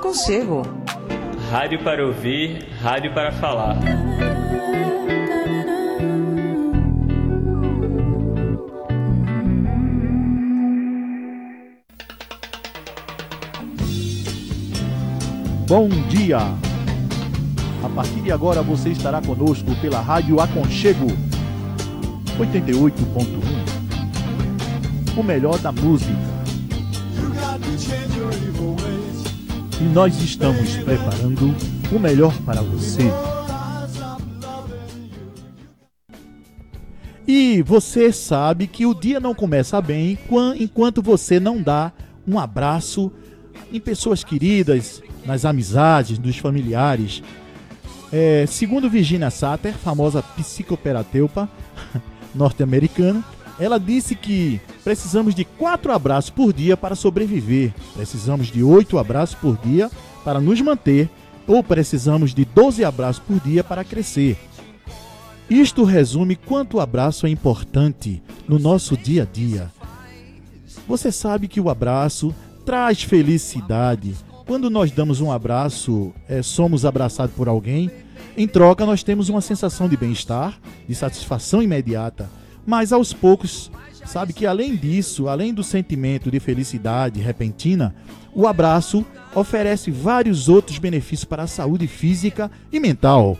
Aconchego. Rádio para ouvir, rádio para falar. Bom dia! A partir de agora você estará conosco pela Rádio Aconchego 88.1, o melhor da música. E nós estamos preparando o melhor para você. E você sabe que o dia não começa bem enquanto você não dá um abraço em pessoas queridas, nas amizades, dos familiares. Segundo Virginia Satir, famosa psicoterapeuta norte-americana, ela disse que precisamos de 4 abraços por dia para sobreviver, precisamos de 8 abraços por dia para nos manter, ou precisamos de 12 abraços por dia para crescer. Isto resume quanto o abraço é importante no nosso dia a dia. Você sabe que o abraço traz felicidade. Quando nós damos um abraço, somos abraçados por alguém, em troca nós temos uma sensação de bem-estar, de satisfação imediata. Mas aos poucos, sabe que além disso, além do sentimento de felicidade repentina, o abraço oferece vários outros benefícios para a saúde física e mental.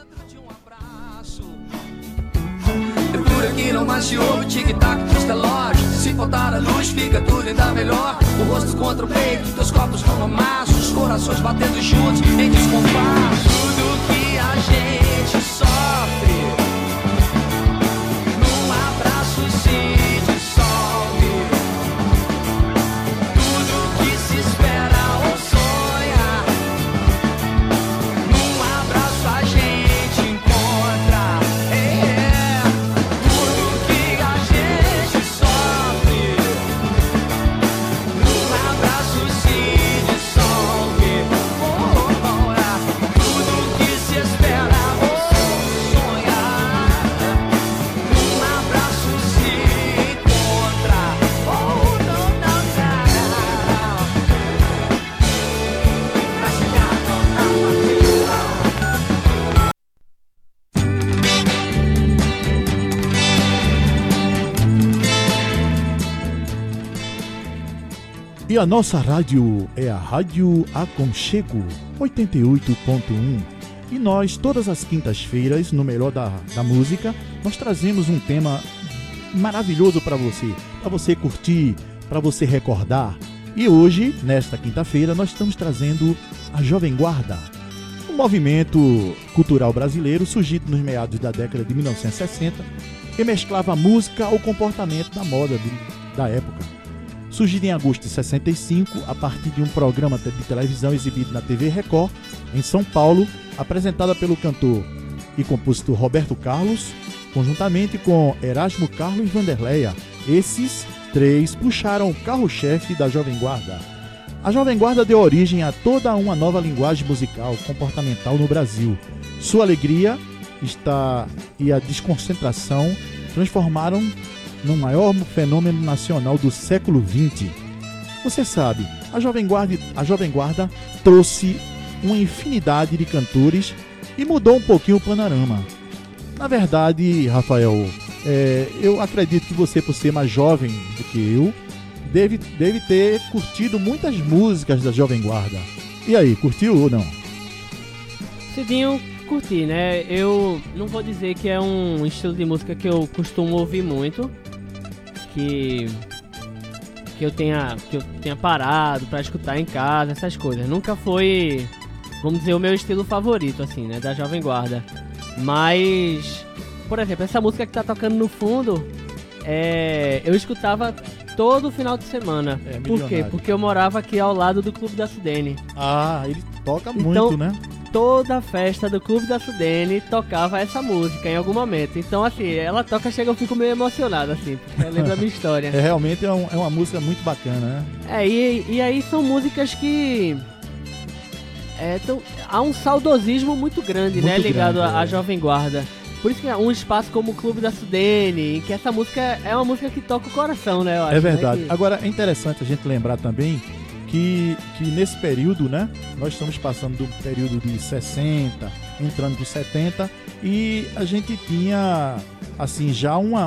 Que não mais se ouve tic-tac dos relógios. Se faltar a luz fica tudo ainda melhor. O rosto contra o peito, teus corpos como amasso, os corações batendo juntos em descompasso. Tudo que a gente sofre num abraço se dissolve. Tudo que se espera ou sonha num abraço a gente encontra. E a nossa rádio é a Rádio Aconchego 88.1. E nós, todas as quintas-feiras, no Melhor da Música, nós trazemos um tema maravilhoso para você curtir, para você recordar. E hoje, nesta quinta-feira, nós estamos trazendo a Jovem Guarda, um movimento cultural brasileiro surgido nos meados da década de 1960, que mesclava a música ao comportamento da moda da época. Surgido em agosto de 65, a partir de um programa de televisão exibido na TV Record, em São Paulo, apresentada pelo cantor e compositor Roberto Carlos, conjuntamente com Erasmo Carlos e Vanderleia. Esses 3 puxaram o carro-chefe da Jovem Guarda. A Jovem Guarda deu origem a toda uma nova linguagem musical comportamental no Brasil. Sua alegria e a desconcentração transformaram no maior fenômeno nacional do século XX. Você sabe, a Jovem Guarda trouxe uma infinidade de cantores e mudou um pouquinho o panorama. Na verdade, Rafael, eu acredito que você, por ser mais jovem do que eu, deve ter curtido muitas músicas da Jovem Guarda. E aí, curtiu ou não? Cidinho, curti, né? Eu não vou dizer que é um estilo de música que eu costumo ouvir muito, que eu tenha parado pra escutar em casa, essas coisas. Nunca foi, vamos dizer, o meu estilo favorito, assim, né, da Jovem Guarda. Mas, por exemplo, essa música que tá tocando no fundo, eu escutava todo final de semana. Por quê? Porque eu morava aqui ao lado do Clube da Sudene. Ah, ele toca muito, então, né? Toda festa do Clube da Sudene tocava essa música em algum momento. Então, assim, ela toca, chega, eu fico meio emocionado, assim, porque lembra a minha história. Realmente é uma música muito bacana, né? E aí são músicas que... há um saudosismo muito grande, muito, né, ligado à Jovem Guarda. Por isso que é um espaço como o Clube da Sudene, em que essa música é uma música que toca o coração, né, eu acho. É verdade. Né, Agora, é interessante a gente lembrar também que nesse período, né, nós estamos passando do período de 60, entrando para 70, e a gente tinha, assim, já um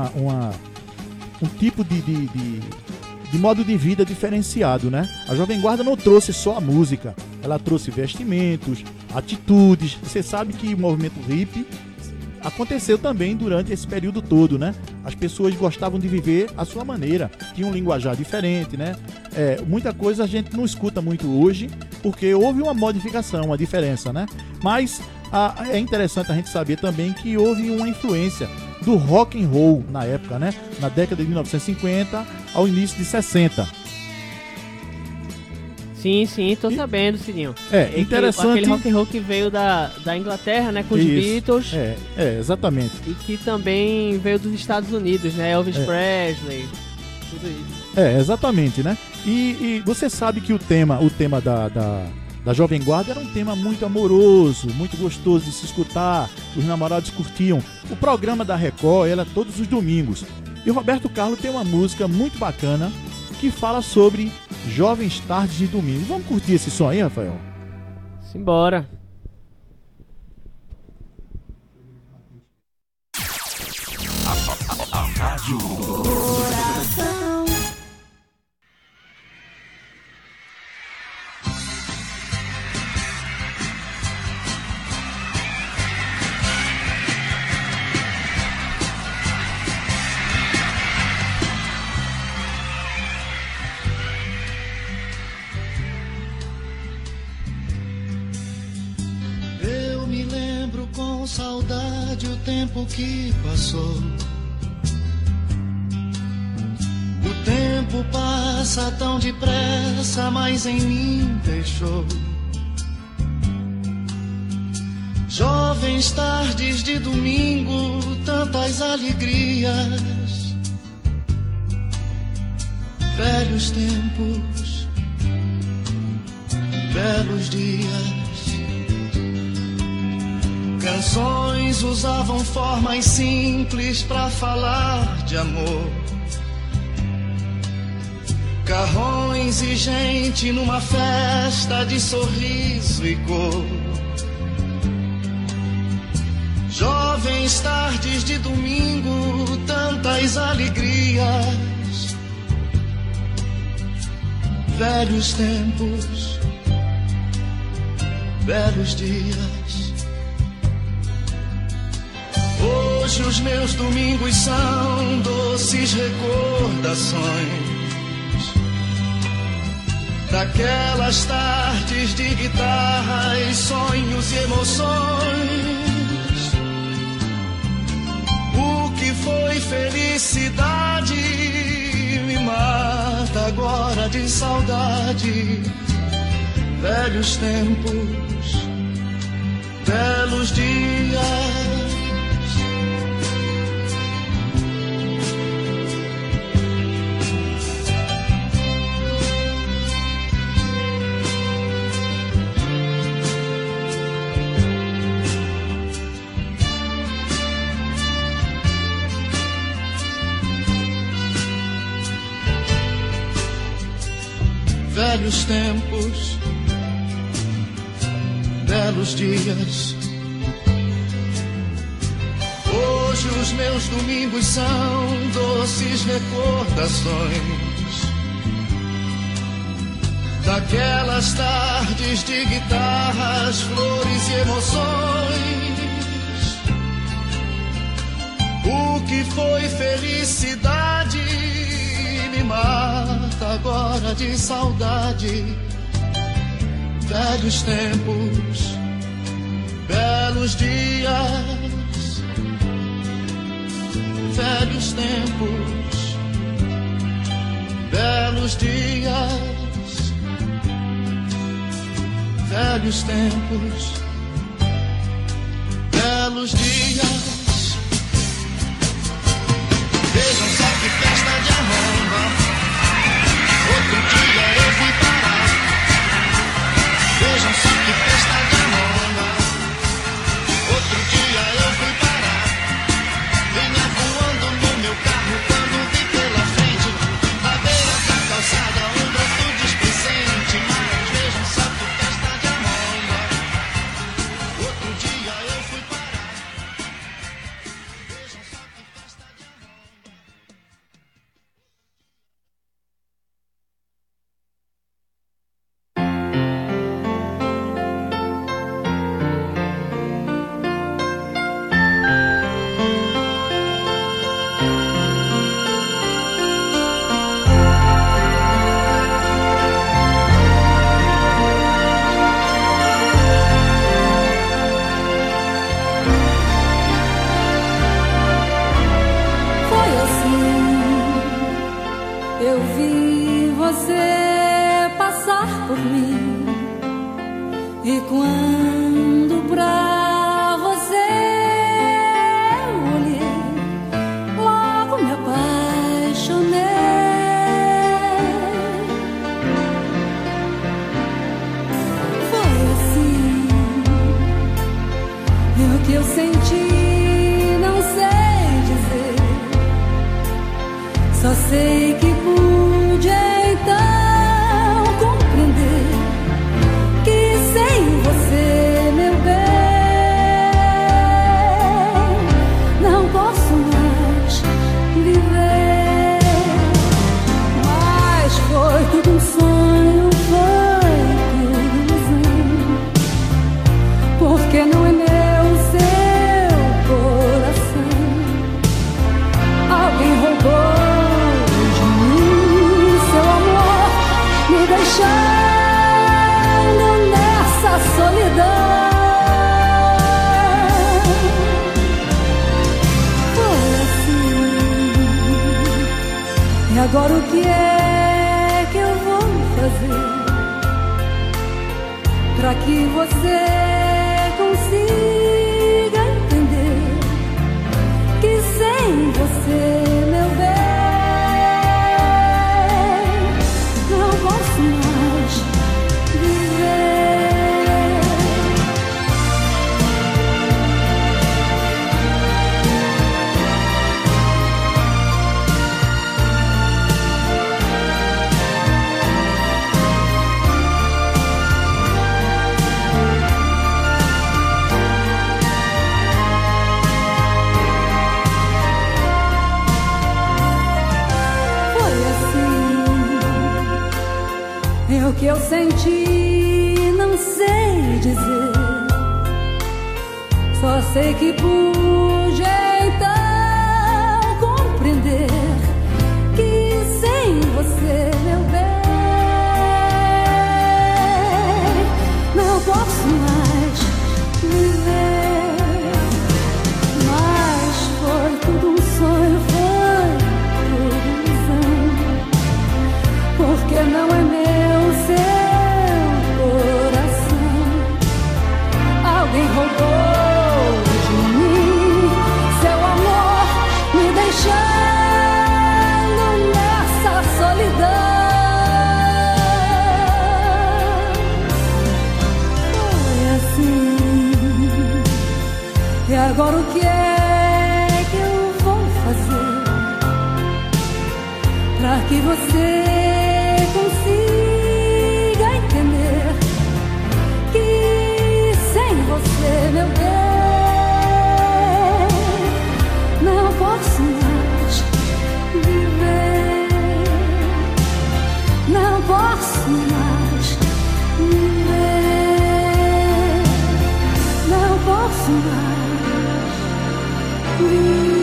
tipo de modo de vida diferenciado, né? A Jovem Guarda não trouxe só a música, ela trouxe vestimentos, atitudes. Você sabe que o movimento hippie aconteceu também durante esse período todo, né? As pessoas gostavam de viver à sua maneira, tinham um linguajar diferente, né? Muita coisa a gente não escuta muito hoje, porque houve uma modificação, uma diferença, né? Mas é interessante a gente saber também que houve uma influência do rock and roll na época, né? Na década de 1950 ao início de 60. Sim, tô sabendo, Cidinho. Interessante. Aquele rock and roll que veio da Inglaterra, né, com os Beatles. Exatamente. E que também veio dos Estados Unidos, né, Elvis Presley, tudo isso. Exatamente, né? E você sabe que o tema da Jovem Guarda era um tema muito amoroso, muito gostoso de se escutar, os namorados curtiam. O programa da Record era todos os domingos. E o Roberto Carlos tem uma música muito bacana que fala sobre jovens tardes de domingo. Vamos curtir esse som aí, Rafael? Simbora. Rádio Coração. Eu me lembro com saudade o tempo que passou. O tempo passa tão depressa, mas em mim deixou jovens tardes de domingo, tantas alegrias, velhos tempos, belos dias. Canções usavam formas simples pra falar de amor. Carrões e gente numa festa de sorriso e cor. Jovens tardes de domingo, tantas alegrias. Velhos tempos, belos dias. Hoje os meus domingos são doces recordações daquelas tardes de guitarras, sonhos e emoções. O que foi felicidade me mata agora de saudade. Velhos tempos, belos dias. Velhos tempos, belos dias. Hoje os meus domingos são doces recordações daquelas tardes de guitarras, flores e emoções. O que foi felicidade me mata agora de saudade. Velhos tempos, belos dias. Velhos tempos, belos dias. Velhos tempos, belos dias. Vejam só que festa de arromba. Outro dia eu fui parar. Vejam só que festa de arromba. Outro dia eu fui parar. Vinha voando no meu carro quando vi pela frente, à beira da calçada, um broto displicente. senti, não sei dizer. Só sei que pude então compreender que sem você, meu bem, não posso mais viver. Mas foi tudo um sonho, foi tudo ilusão, porque não é meu seu coração. Alguém roubou de mim seu amor, me deixando nessa solidão. Foi assim. E agora o que é que eu vou fazer pra que você consiga entender que sem você, meu bem, não posso mais viver. O que eu senti, não sei dizer. Só sei que pude então compreender que sem você, meu bem, não posso mais viver. Mas foi tudo um sonho, foi tudo ilusão, porque não é meu roubou de mim seu amor, me deixando nessa solidão. Foi assim. E agora o que é que eu vou fazer pra que você consiga entender que sem você, meu bem, não posso mais viver. Não posso mais viver. Não posso mais viver.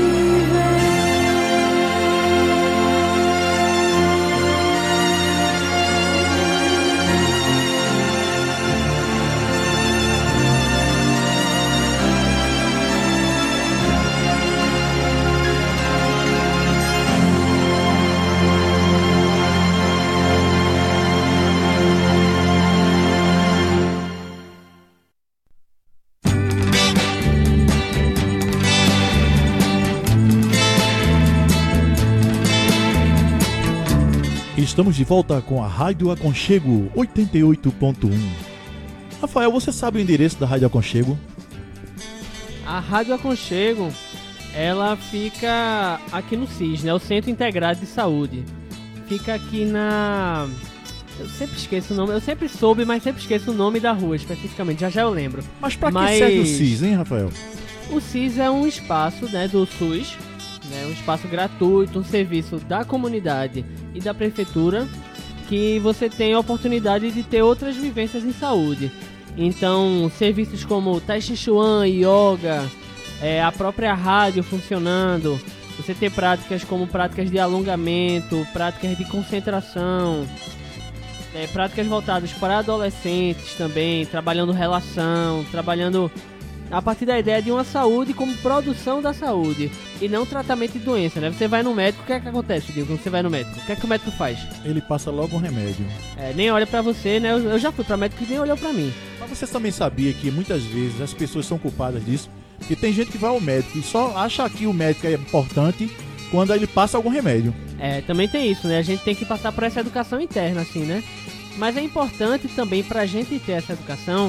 Estamos de volta com a Rádio Aconchego 88.1. Rafael, você sabe o endereço da Rádio Aconchego? A Rádio Aconchego, ela fica aqui no CIS, né? O Centro Integrado de Saúde. Fica aqui na... Eu sempre esqueço o nome, eu sempre soube, mas sempre esqueço o nome da rua especificamente, já eu lembro. Mas pra que serve o CIS, hein, Rafael? O CIS é um espaço, né, do SUS, né, um espaço gratuito, um serviço da comunidade e da prefeitura, que você tem a oportunidade de ter outras vivências em saúde. Então, serviços como Tai Chi Chuan, Yoga, a própria rádio funcionando, você ter práticas como práticas de alongamento, práticas de concentração, práticas voltadas para adolescentes também, trabalhando relação, trabalhando a partir da ideia de uma saúde como produção da saúde e não tratamento de doença, né? Você vai no médico, o que é que acontece, Diego, quando você vai no médico? O que é que o médico faz? Ele passa logo um remédio. Nem olha pra você, né? Eu já fui pra médico e nem olhou pra mim. Mas você também sabia que muitas vezes as pessoas são culpadas disso? Porque tem gente que vai ao médico e só acha que o médico é importante quando ele passa algum remédio. Também tem isso, né? A gente tem que passar por essa educação interna, assim, né? Mas é importante também pra gente ter essa educação,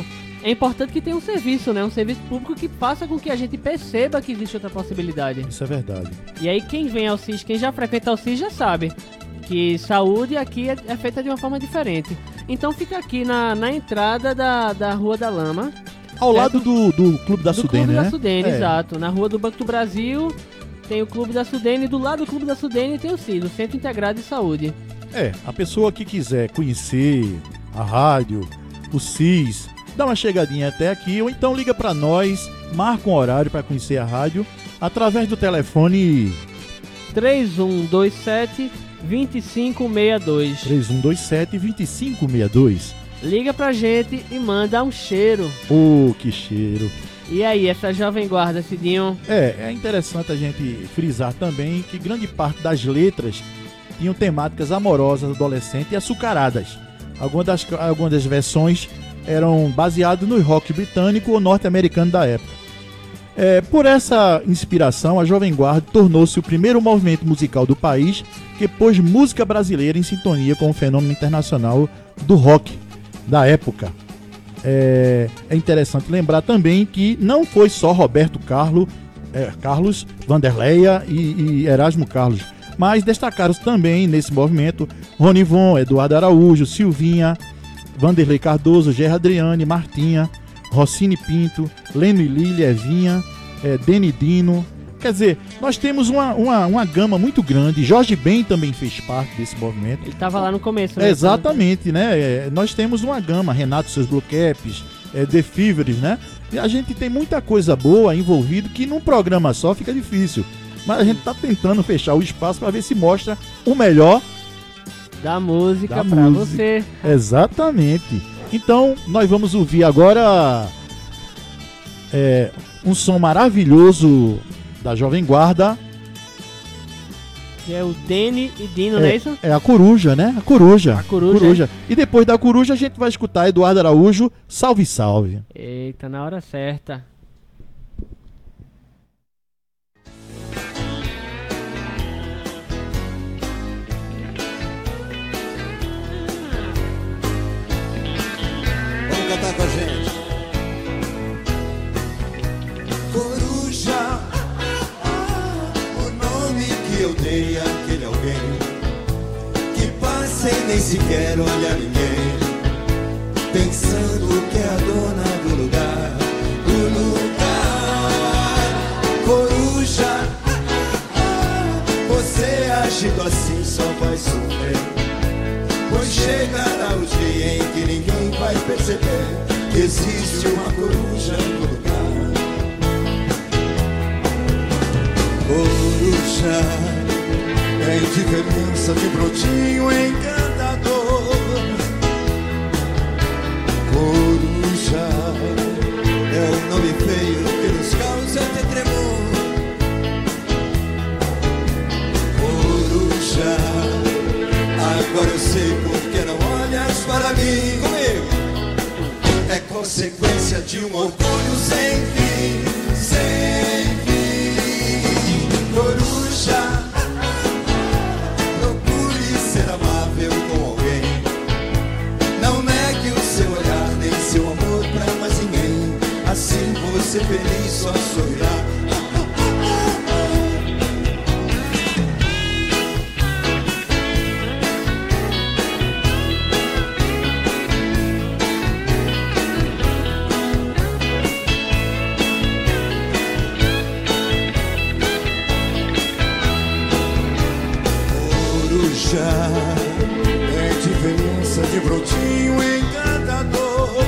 é importante que tenha um serviço, né? Um serviço público que faça com que a gente perceba que existe outra possibilidade. Isso é verdade. E aí quem vem ao SIS, quem já frequenta o SIS já sabe que saúde aqui é feita de uma forma diferente. Então fica aqui na entrada da Rua da Lama. Ao lado do Clube da Sudene, Clube né? da Sudene, É. exato. Na Rua do Banco do Brasil tem o Clube da Sudene e do lado do Clube da Sudene tem o CIS, o Centro Integrado de Saúde. A pessoa que quiser conhecer a rádio, o CIS, dá uma chegadinha até aqui, ou então liga pra nós, marca um horário para conhecer a rádio, através do telefone 3127-2562. 3127-2562. Liga pra gente e manda um cheiro. Que cheiro. E aí, essa jovem guarda, Cidinho? É interessante a gente frisar também que grande parte das letras tinham temáticas amorosas, adolescentes e açucaradas. Algumas das versões eram baseadas no rock britânico ou norte-americano da época. Por essa inspiração, a Jovem Guarda tornou-se o primeiro movimento musical do país que pôs música brasileira em sintonia com o fenômeno internacional do rock da época. É interessante lembrar também que não foi só Roberto Carlos, Vanderleia e Erasmo Carlos, mas destacaram também nesse movimento Ronivon, Eduardo Araújo, Silvinha, Vanderlei Cardoso, Gerra Adriane, Martinha, Rossini Pinto, Leno e Lília, Evinha, Deni Dino. Quer dizer, nós temos uma gama muito grande. Jorge Ben também fez parte desse movimento. Ele estava lá no começo, né? Exatamente, né? Nós temos uma gama, Renato seus Blue Caps, The Fevers, né? E a gente tem muita coisa boa envolvida que num programa só fica difícil. Mas a gente está tentando fechar o espaço para ver se mostra o melhor da música da pra música. você. Exatamente. Então, nós vamos ouvir agora um som maravilhoso da Jovem Guarda. Que é o Deni e Dino, não é isso? É a Coruja, né? A Coruja. A Coruja. E depois da Coruja a gente vai escutar Eduardo Araújo, Salve Salve. Eita, na hora certa. Vamos cantar com a gente. Coruja, o nome que eu dei àquele alguém que passa e nem sequer olha ninguém, pensando que é a dona do lugar, Coruja, você agindo assim só vai sofrer, pois chegará o dia em que ninguém vai perceber que existe uma coruja no lugar. Coruja, tem diferença de brotinho encantador. Coruja, é um nome feio que nos causa até tremor. Coruja, agora eu sei porque não olhas para mim. Comigo. É consequência de um orgulho sem fim, sem fim. Coruja, procure ser amável com alguém. Não negue o seu olhar nem seu amor pra mais ninguém. Assim você feliz só sorrirá. É diferença de brotinho encantador.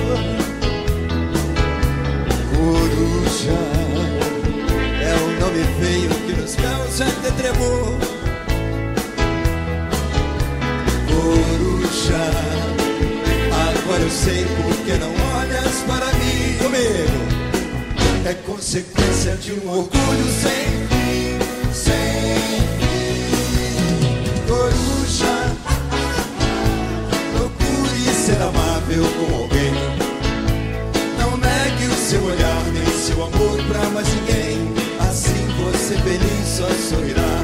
Coruja, é um nome feio que nos causa até tremor. Coruja, agora eu sei porque não olhas para mim. Comigo. É consequência de um orgulho sem fim, sem Coruja, procure ser amável com alguém. Não negue o seu olhar nem seu amor pra mais ninguém. Assim você feliz só sorrirá.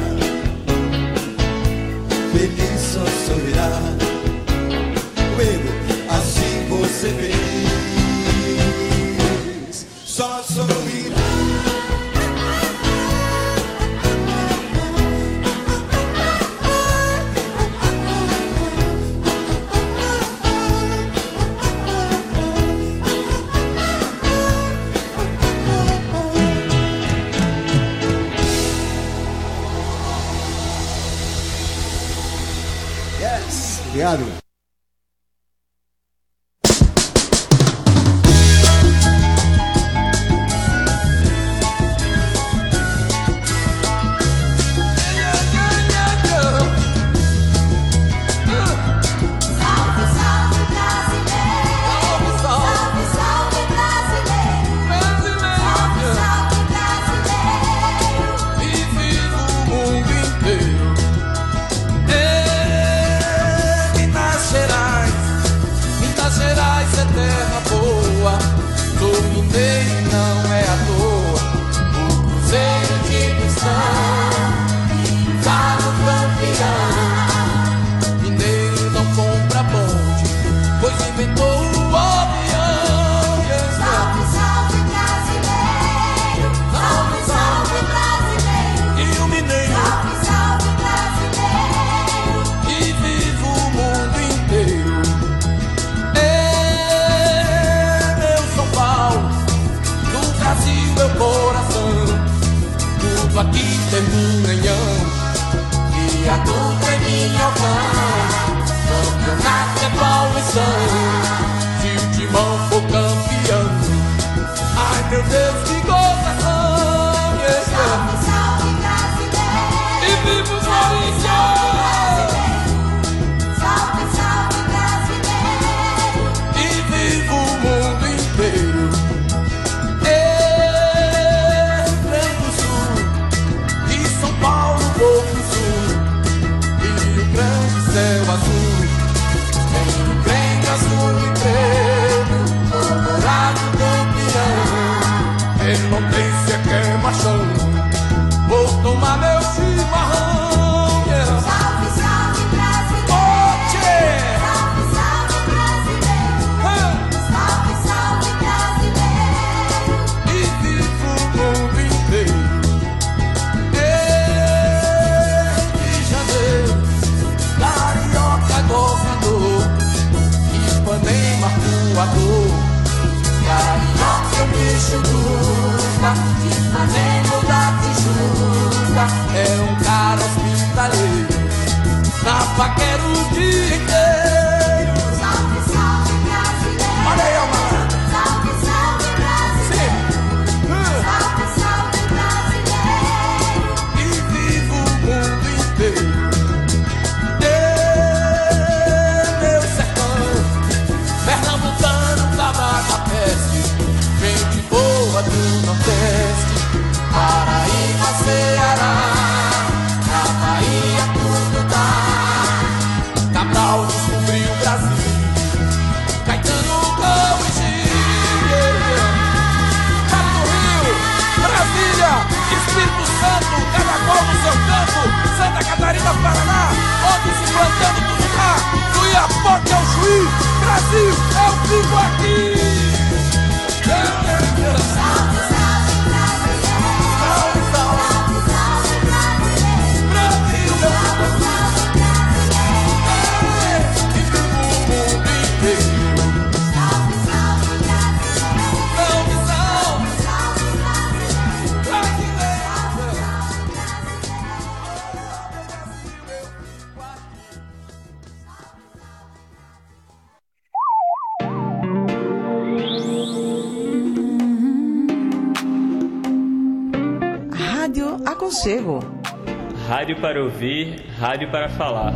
Feliz só sorrirá. Comigo, assim você feliz. Obrigado. Aqui termina em e a dupla é minha mão. Campeonato é poluição. Se o Timão for campeão, ai meu Deus, que gozação! Salve, salve brasileiro! E viva o Corinthians! Salve, salve brasileiro! E viva o mundo inteiro! Céu azul, em crente azul e preto, dourado campeão, enlouquece que é machão, vou tomar meu chimarrão, yeah. Salve, salve brasileiro! Oche! Salve, salve brasileiro! Salve, salve brasileiro! E viva o mundo inteiro. Governador, Ipanema, voador, carioca é o bicho luta, Ipanema da Tijuca, é um cara hospitaleiro, na paquera o dia inteiro. Salve, salve brasileiro! Olha aí, malandro! Salve, salve brasileiro! Salve, salve brasileiro! E viva o mundo inteiro. Pernambucano, tabaco, peste, gente boa do Nordeste, Paraíba, Ceará, na Bahia tudo dá. Cabral descobriu o Brasil, Caetano corrigiu. Cabo do Rio, Brasília, Espírito Santo, cada qual no seu canto, Santa Catarina, Paraná, onde se plantando tudo lá, do Iapoque ao Chuí. Brasil, eu vivo aqui! Salve, salve brasileiro! Salve, salve! Salve, salve brasileiro! Brasil, meu Salve, salve brasileiro! e vivo o mundo inteiro! Salve, salve brasileiro! Salve, salve! Salve brasileiro! Brasileiro! Rádio Aconchego. Rádio para ouvir, rádio para falar.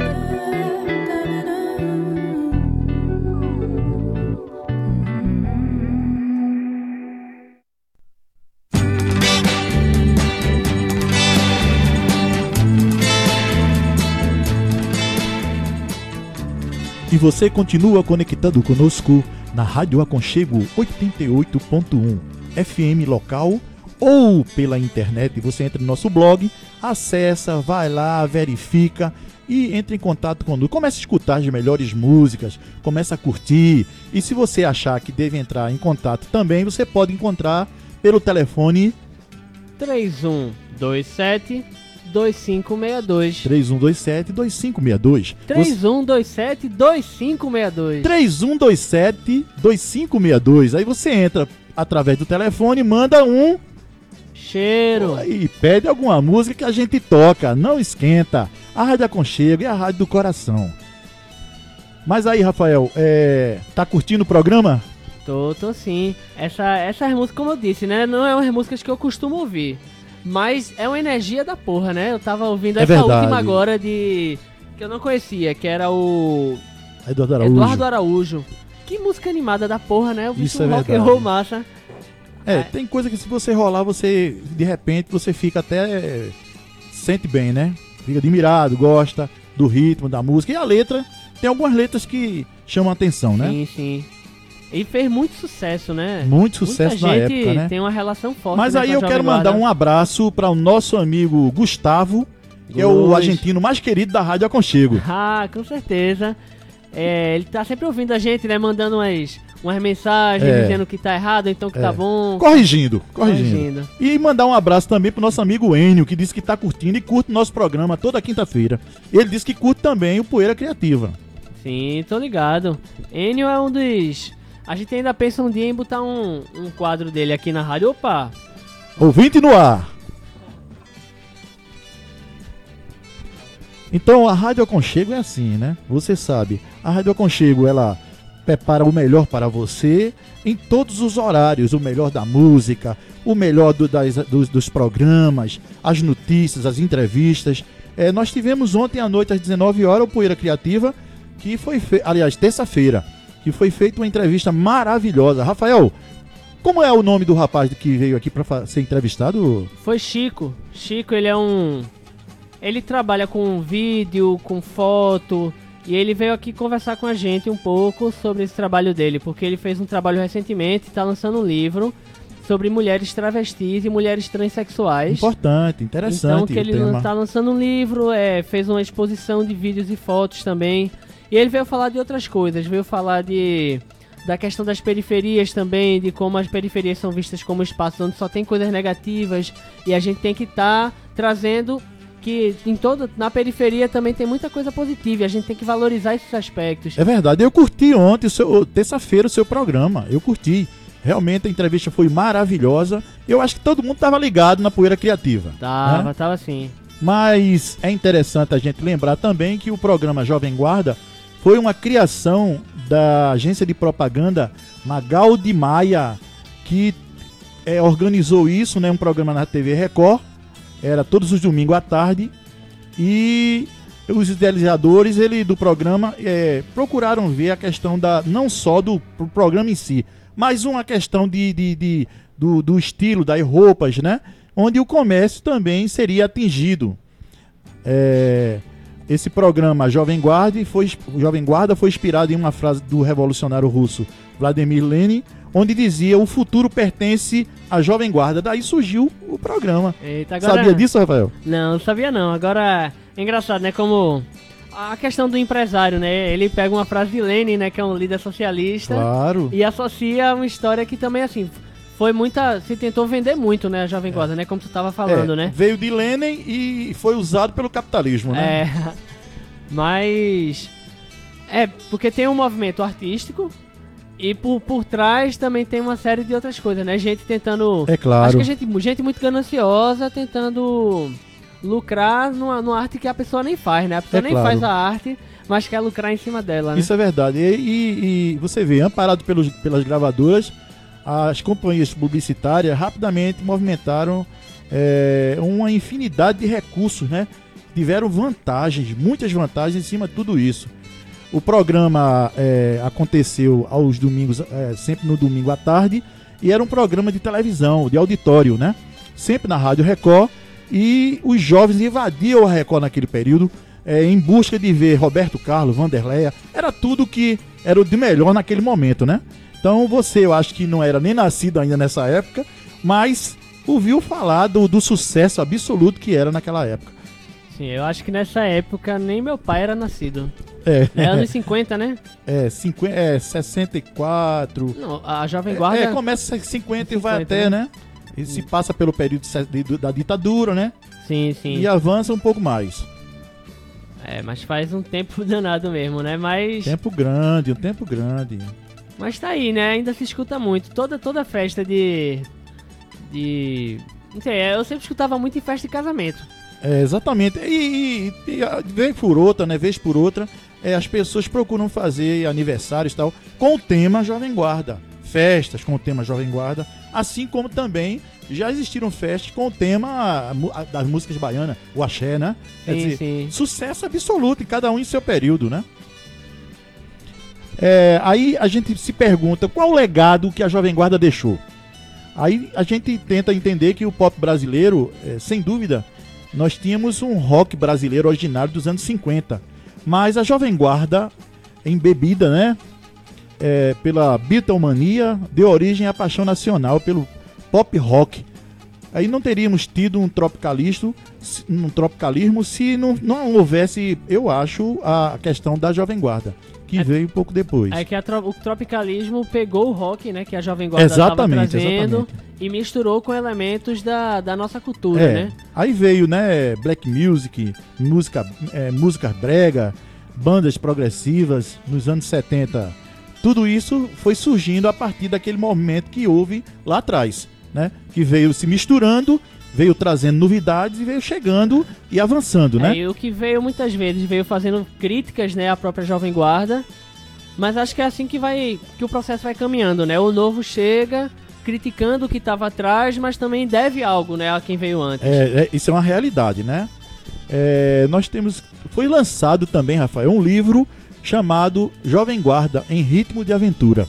E você continua conectado conosco na Rádio Aconchego 88.1 FM local ou pela internet. Você entra no nosso blog, acessa, vai lá, verifica e entre em contato conosco. Comece a escutar as melhores músicas, comece a curtir. E se você achar que deve entrar em contato também, você pode encontrar pelo telefone 3127 2562. 3127-2562. 3127-2562. 3127-2562. Aí você entra através do telefone, manda um cheiro e pede alguma música que a gente toca. Não esquenta. A Rádio Aconchego é a rádio do coração. Mas aí, Rafael, tá curtindo o programa? Tô sim. Essas músicas, como eu disse, né? Não é umas músicas que eu costumo ouvir. Mas é uma energia da porra, né? Eu tava ouvindo essa verdade. última agora que eu não conhecia, que era o Eduardo Araújo. Eduardo Araújo. Que música animada da porra, né? Eu vi Isso um é rock and verdade. roll massa. Tem coisa que se você rolar, você, de repente, você fica até... sente bem, né? Fica admirado, gosta do ritmo, da música. E a letra, tem algumas letras que chamam a atenção, né? Sim. E fez muito sucesso, né? Muito sucesso Muita na gente época, né? tem uma relação forte. Mas né, aí com a eu Jovem quero mandar Guarda. um abraço para o nosso amigo Gustavo, que é o Gus. argentino mais querido da Rádio Aconchego. Ah, com certeza. Ele tá sempre ouvindo a gente, né? Mandando umas mensagens, dizendo que tá errado, então que tá bom. Corrigindo. Corrigindo. E mandar um abraço também pro nosso amigo Enio, que disse que tá curtindo e curte o nosso programa toda quinta-feira. Ele disse que curte também o Poeira Criativa. Sim, tô ligado. Enio é um dos... A gente ainda pensa um dia em botar um quadro dele aqui na rádio. Opa! Ouvinte no ar. Então a Rádio Aconchego é assim, né? Você sabe, a Rádio Aconchego, ela prepara o melhor para você em todos os horários, o melhor da música, o melhor dos programas, as notícias, as entrevistas. Nós tivemos ontem à noite às 19 horas o Poeira Criativa, que foi aliás, terça-feira, que foi feita uma entrevista maravilhosa. Rafael, como é o nome do rapaz que veio aqui para ser entrevistado? Foi Chico. Chico, ele é ele trabalha com vídeo, com foto, e ele veio aqui conversar com a gente um pouco sobre esse trabalho dele, porque ele fez um trabalho recentemente, está lançando um livro sobre mulheres travestis e mulheres transexuais. Importante, interessante. Então que ele está lançando um livro, fez uma exposição de vídeos e fotos também, e ele veio falar de outras coisas, veio falar da questão das periferias também, de como as periferias são vistas como espaços onde só tem coisas negativas, e a gente tem que estar trazendo que na periferia também tem muita coisa positiva, e a gente tem que valorizar esses aspectos. É verdade, eu curti ontem, terça-feira, o seu programa, eu curti. Realmente a entrevista foi maravilhosa. Eu acho que todo mundo estava ligado na Poeira Criativa. Tava sim. Mas é interessante a gente lembrar também que o programa Jovem Guarda foi uma criação da agência de propaganda Magal de Maia, que organizou isso, né, um programa na TV Record, era todos os domingos à tarde, e os idealizadores do programa procuraram ver a questão não só do programa em si, mas uma questão do estilo, das roupas, né, onde o comércio também seria atingido. Esse programa Jovem Guarda foi inspirado em uma frase do revolucionário russo Vladimir Lenin, onde dizia: o futuro pertence à Jovem Guarda. Daí surgiu o programa. Eita, agora... Sabia disso, Rafael? Não sabia não. Agora é engraçado, né, como a questão do empresário, né, ele pega uma frase de Lenin, né, que é um líder socialista, claro, e associa uma história que também, assim, se tentou vender muito, né, a Jovem Guarda, né, como tu tava falando, né? Veio de Lenin e foi usado pelo capitalismo, né? Mas porque tem um movimento artístico e por trás também tem uma série de outras coisas, né? Gente tentando... claro. Acho que gente muito gananciosa tentando lucrar numa arte que a pessoa nem faz, né? A pessoa nem claro. faz a arte, mas quer lucrar em cima dela, né? Isso é verdade. E você vê, amparado pelas gravadoras, as companhias publicitárias rapidamente movimentaram uma infinidade de recursos, né? Tiveram vantagens, muitas vantagens em cima de tudo isso. O programa aconteceu aos domingos, sempre no domingo à tarde, e era um programa de televisão, de auditório, né? Sempre na Rádio Record, e os jovens invadiam a Record naquele período, em busca de ver Roberto Carlos, Vanderleia, era tudo que era o de melhor naquele momento, né? Então eu acho que não era nem nascido ainda nessa época, mas ouviu falar do sucesso absoluto que era naquela época. Sim, eu acho que nessa época nem meu pai era nascido. Anos 50, né? 64... Não, a Jovem Guarda... começa 50 e vai até, né? E se passa pelo período da ditadura, né? Sim. E avança um pouco mais. Mas faz um tempo danado mesmo, né? Um tempo grande. Mas tá aí, né? Ainda se escuta muito. Toda festa não sei, eu sempre escutava muito em festa de casamento. Exatamente. E vez por outra, né? Vez por outra, as pessoas procuram fazer aniversários e tal com o tema Jovem Guarda, festas com o tema Jovem Guarda, assim como também já existiram festas com o tema das músicas baianas, o axé, né? Quer dizer, sim. sucesso absoluto, e cada um em seu período, né? Aí a gente se pergunta qual o legado que a Jovem Guarda deixou. Aí a gente tenta entender que o pop brasileiro, sem dúvida, nós tínhamos um rock brasileiro originário dos anos 50, mas a Jovem Guarda, embebida, né, pela Beatlemania, deu origem à paixão nacional pelo pop rock. Aí não teríamos tido um tropicalismo se não houvesse, eu acho, a questão da Jovem Guarda, que veio um pouco depois. É que o tropicalismo pegou o rock, né, que a Jovem Guarda estava trazendo, e misturou com elementos da nossa cultura, né? Aí veio, né, black music, música brega, bandas progressivas nos anos 70. Tudo isso foi surgindo a partir daquele movimento que houve lá atrás, né? Que veio se misturando, veio trazendo novidades e veio chegando e avançando, né? E o que veio muitas vezes, veio fazendo críticas, né, à própria Jovem Guarda, mas acho que é assim que o processo vai caminhando, né? O novo chega criticando o que estava atrás, mas também deve algo, né, a quem veio antes. Isso é uma realidade, né? Foi lançado também, Rafael, um livro chamado Jovem Guarda em Ritmo de Aventura.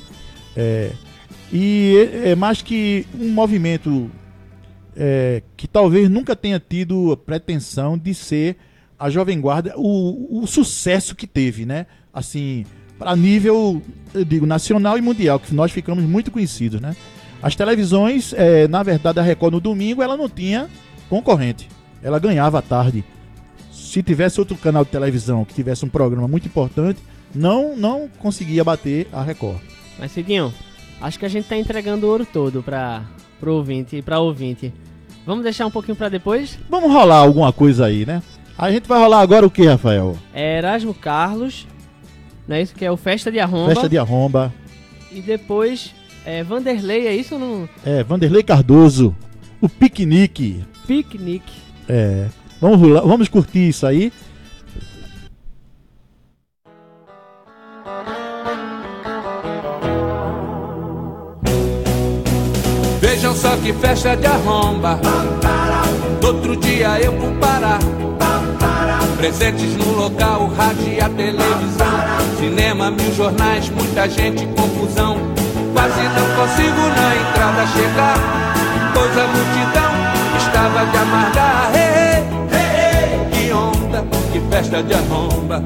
E é mais que um movimento que talvez nunca tenha tido pretensão de ser a Jovem Guarda o sucesso que teve, né? Assim, para nível, eu digo, nacional e mundial, que nós ficamos muito conhecidos, né? As televisões, na verdade, a Record no domingo, ela não tinha concorrente. Ela ganhava à tarde. Se tivesse outro canal de televisão que tivesse um programa muito importante, não conseguia bater a Record. Mas, Cidinho, acho que a gente tá entregando o ouro todo pro ouvinte e pra ouvinte. Vamos deixar um pouquinho pra depois? Vamos rolar alguma coisa aí, né? A gente vai rolar agora o que, Rafael? Erasmo Carlos, não é isso? Que é o Festa de Arromba. Festa de Arromba. E depois, Vanderlei, é isso ou não? Vanderlei Cardoso, o Piquenique. Piquenique. Vamos curtir isso aí. Vejam só que festa de arromba. Outro dia eu fui parar. Presentes no local, o rádio e a televisão, cinema, 1000 jornais, muita gente, confusão. Quase não consigo na entrada chegar, pois a multidão estava de amargar. Que onda, que festa de arromba.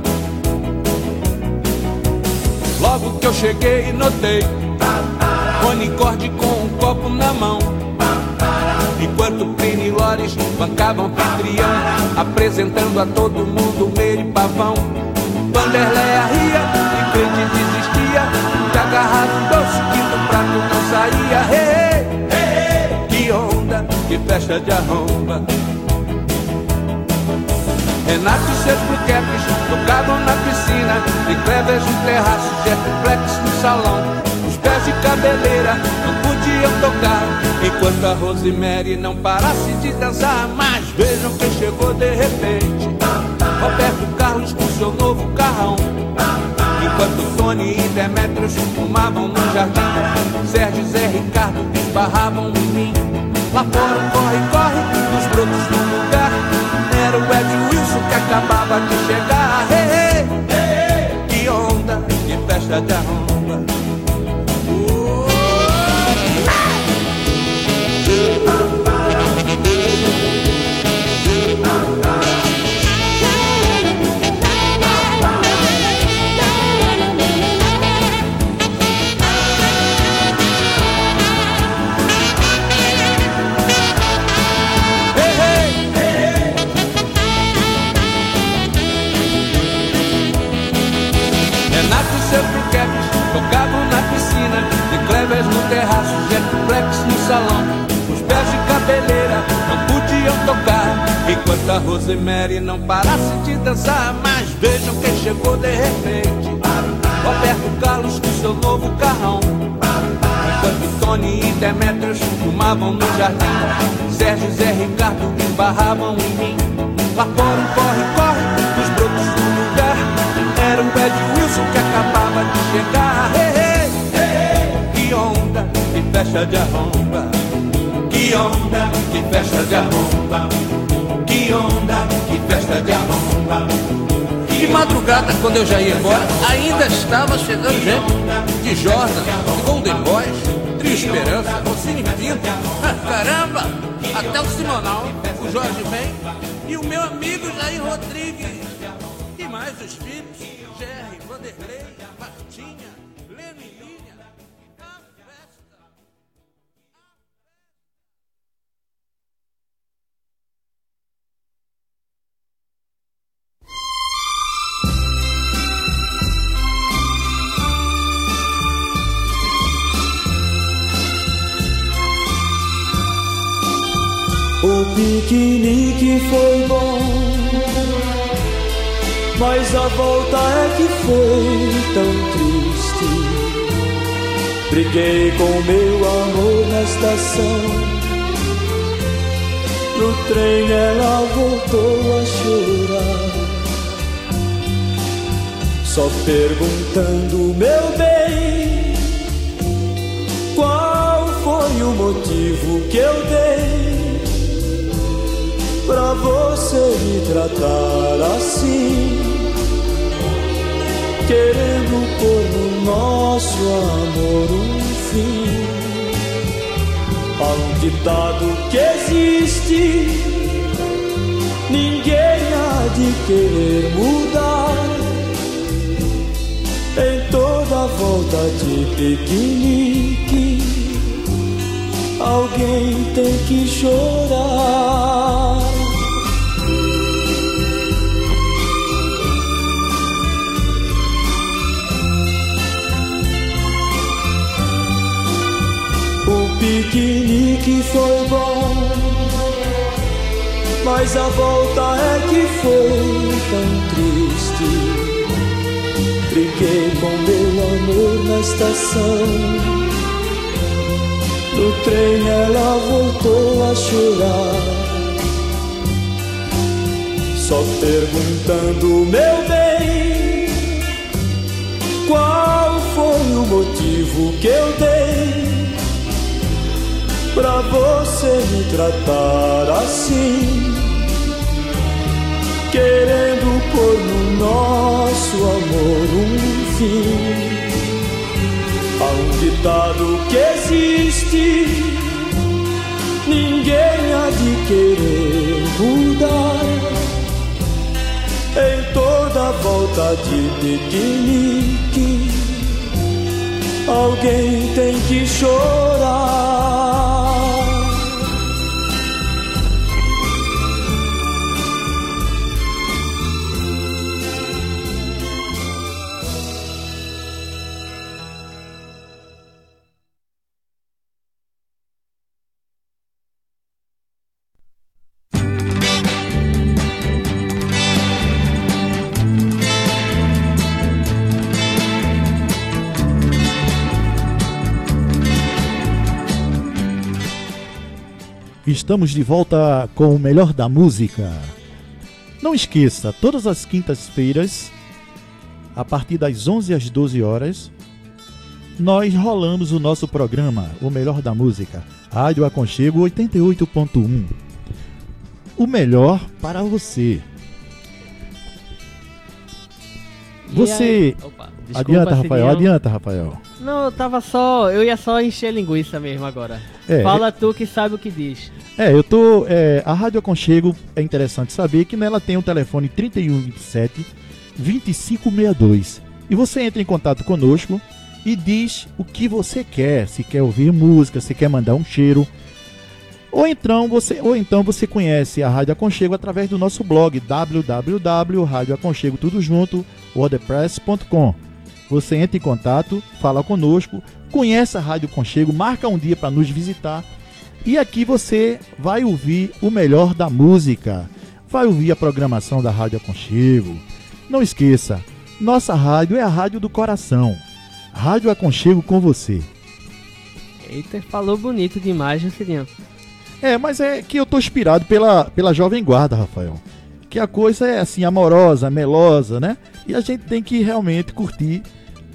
Logo que eu cheguei notei Unicórdia com um copo na mão, enquanto Plínio e Lores bancavam anfitrião, apresentando a todo mundo meio pavão. Vanderléia ria e Crente desistia, de agarrar um doce que do prato não saía. Que onda, que festa de arromba. Renato e seus bluecaps tocavam na piscina, e Cleves no terraço, Jetplex no salão. Os pés de cabeleira não podiam tocar, enquanto a Rosemary não parasse de dançar. Mas vejam quem chegou de repente, Roberto Carlos com seu novo carrão, enquanto Tony e Demetrios fumavam no jardim. Sérgio e Zé Ricardo esbarravam em mim. Lá fora um corre-corre dos brotos do lugar. Era o Ed Wilson que acabava de chegar. Que onda, que festa de arromba. Tocavam na piscina, de Cleves no terraço, Jetplex no salão. Os pés de cabeleira não podiam tocar, enquanto a Rosemary não parasse de dançar. Mas vejam quem chegou de repente, Roberto Carlos com seu novo carrão, enquanto Tony e Demetrios fumavam no jardim. Sérgio e Zé Ricardo esbarravam em mim. Lá fora um corre-corre dos brotos do lugar. Era um pé festa de arromba. Que onda, que festa de arromba. Que onda, que festa de arromba. De madrugada, quando eu já ia embora, ainda estava chegando gente de Jordan, de Golden Boys, Trio Esperança, Rocinho Pinto. Caramba! Até o Simonal, o Jorge Ben e o meu amigo Jair Rodrigues. E mais os filhos, Jerry, Vanderlei, Martinha, Leno e Línia. A festa. O piquenique foi bom, mas a volta é que foi tão triste. Briguei com meu amor na estação, no trem ela voltou a chorar, só perguntando, meu bem, qual foi o motivo que eu dei pra você me tratar assim, querendo pôr no nosso amor um fim. Há um ditado que existe, ninguém há de querer mudar. Em toda volta de piquenique, alguém tem que chorar. O piquenique foi bom, mas a volta é que foi tão triste. Briguei com meu amor na estação, no trem ela voltou a chorar, só perguntando, meu bem, qual foi o motivo que eu dei pra você me tratar assim, querendo pôr no nosso amor um fim. Há um ditado que existe, ninguém há de querer mudar. Em toda volta de piquenique, alguém tem que chorar. Estamos de volta com o melhor da música. Não esqueça, todas as quintas-feiras, a partir das 11 às 12 horas, nós rolamos o nosso programa, o melhor da música, Rádio Aconchego 88.1. O melhor para você. Você... Opa, adianta, Rafael, Cidinho. adianta, Rafael. Não, eu ia só encher linguiça mesmo agora. Fala tu que sabe o que diz. A Rádio Aconchego, é interessante saber que nela tem o telefone 3127-2562. E você entra em contato conosco e diz o que você quer. Se quer ouvir música, se quer mandar um cheiro. Ou então você conhece a Rádio Aconchego através do nosso blog www.radioaconchego.wordpress.com. Você entra em contato, fala conosco, conhece a Rádio Aconchego, marca um dia para nos visitar e aqui você vai ouvir o melhor da música, vai ouvir a programação da Rádio Aconchego. Não esqueça, nossa rádio é a rádio do coração, Rádio Aconchego com você. Eita, falou bonito demais, né, Cidinho? Mas é que eu tô inspirado pela Jovem Guarda, Rafael. Que a coisa é assim, amorosa, melosa, né? E a gente tem que realmente curtir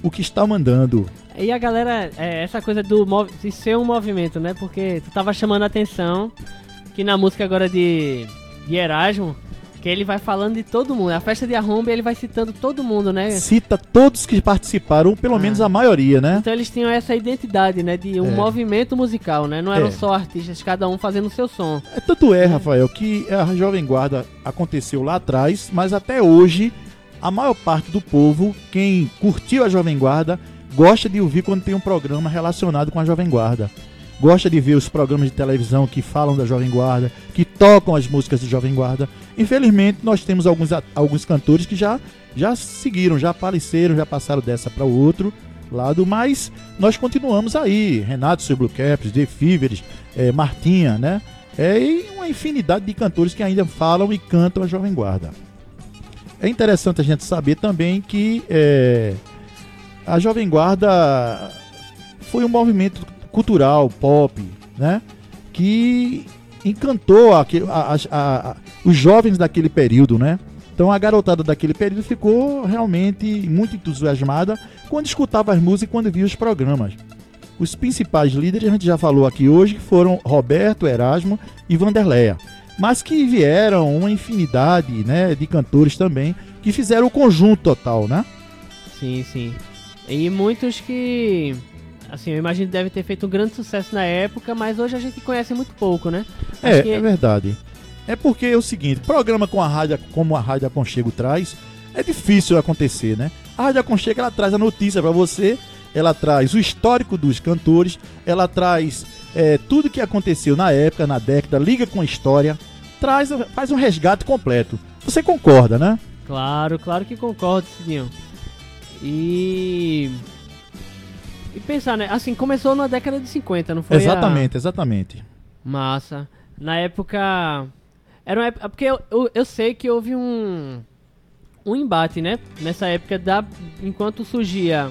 o que está mandando. E a galera, essa coisa de ser um movimento, né? Porque tu tava chamando a atenção que na música agora de Erasmo, que ele vai falando de todo mundo. A festa de arromba, ele vai citando todo mundo, né? Cita todos que participaram, ou pelo menos a maioria, né? Então eles tinham essa identidade, né? De um movimento musical, né? Não eram só artistas, cada um fazendo o seu som. Tanto Rafael, que a Jovem Guarda aconteceu lá atrás, mas até hoje, a maior parte do povo, quem curtiu a Jovem Guarda, gosta de ouvir quando tem um programa relacionado com a Jovem Guarda. Gosta de ver os programas de televisão que falam da Jovem Guarda, que tocam as músicas de Jovem Guarda. Infelizmente, nós temos alguns cantores que já seguiram, já apareceram, já passaram dessa para o outro lado, mas nós continuamos aí. Renato Seu Blue Caps, The Fevers, Martinha, né? E uma infinidade de cantores que ainda falam e cantam a Jovem Guarda. É interessante a gente saber também que a Jovem Guarda foi um movimento cultural, pop, né? Que encantou os jovens daquele período, né? Então a garotada daquele período ficou realmente muito entusiasmada quando escutava as músicas e quando via os programas. Os principais líderes, a gente já falou aqui hoje, foram Roberto, Erasmo e Vanderleia. Mas que vieram uma infinidade, né, de cantores também, que fizeram o conjunto total, né? Sim, sim. E muitos que... Assim, eu imagino que deve ter feito um grande sucesso na época, mas hoje a gente conhece muito pouco, né? É verdade. É porque é o seguinte, programa com a rádio, como a Rádio Aconchego traz, é difícil acontecer, né? A Rádio Aconchego, ela traz a notícia pra você, ela traz o histórico dos cantores, ela traz tudo que aconteceu na época, na década, liga com a história, faz um resgate completo. Você concorda, né? Claro que concordo, Cidinho. E pensar, né? Assim, começou na década de 50, não foi? Exatamente. Massa. Na época... Era uma época... Porque eu sei que houve um embate, né? Nessa época, enquanto surgia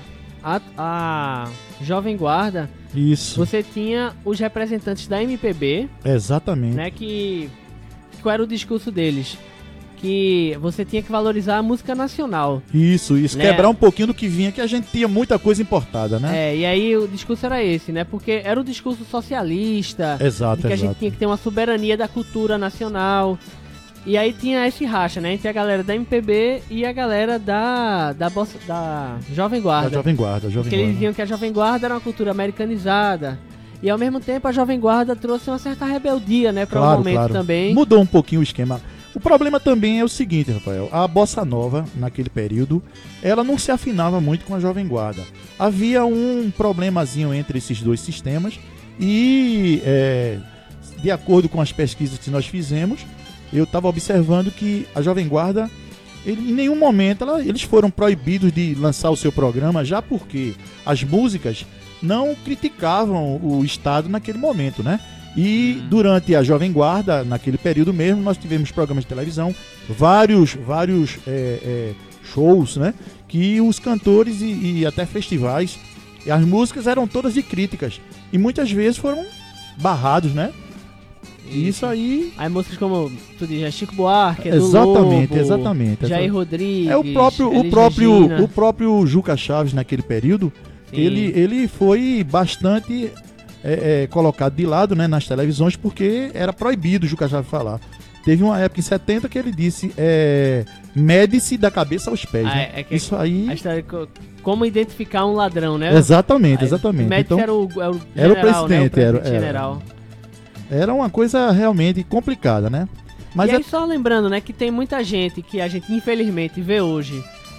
a Jovem Guarda... Isso. Você tinha os representantes da MPB... Exatamente. Né? Qual era o discurso deles? Que você tinha que valorizar a música nacional. Isso, né? Quebrar um pouquinho do que vinha, que a gente tinha muita coisa importada, né? E aí o discurso era esse, né? Porque era o discurso socialista. Exato, que a gente tinha que ter uma soberania da cultura nacional. E aí tinha esse racha, né? Entre a galera da MPB e a galera da Jovem Guarda. Da Jovem Guarda, Porque eles diziam que a Jovem Guarda era uma cultura americanizada. E ao mesmo tempo a Jovem Guarda trouxe uma certa rebeldia, né? Para o momento também. Mudou um pouquinho o esquema. O problema também é o seguinte, Rafael, a bossa nova, naquele período, ela não se afinava muito com a Jovem Guarda. Havia um problemazinho entre esses dois sistemas e, de acordo com as pesquisas que nós fizemos, eu estava observando que a Jovem Guarda, em nenhum momento eles foram proibidos de lançar o seu programa, já porque as músicas não criticavam o Estado naquele momento, né? E durante a Jovem Guarda, naquele período mesmo, nós tivemos programas de televisão, vários shows, né? Que os cantores e até festivais, e as músicas eram todas de críticas. E muitas vezes foram barrados, né? E isso aí... Aí músicas como, tu diz, Chico Buarque, Exatamente. Jair Rodrigues, o próprio Juca Chaves, naquele período, ele foi bastante... colocado de lado, né, nas televisões, porque era proibido o Juca Chaves falar. Teve uma época em 70 que ele disse mede-se da cabeça aos pés, né? Isso aí... A história, como identificar um ladrão, né? Exatamente. Então, era o presidente, né? general. Era uma coisa realmente complicada, né? Mas e aí só lembrando, né, que tem muita gente que a gente infelizmente vê hoje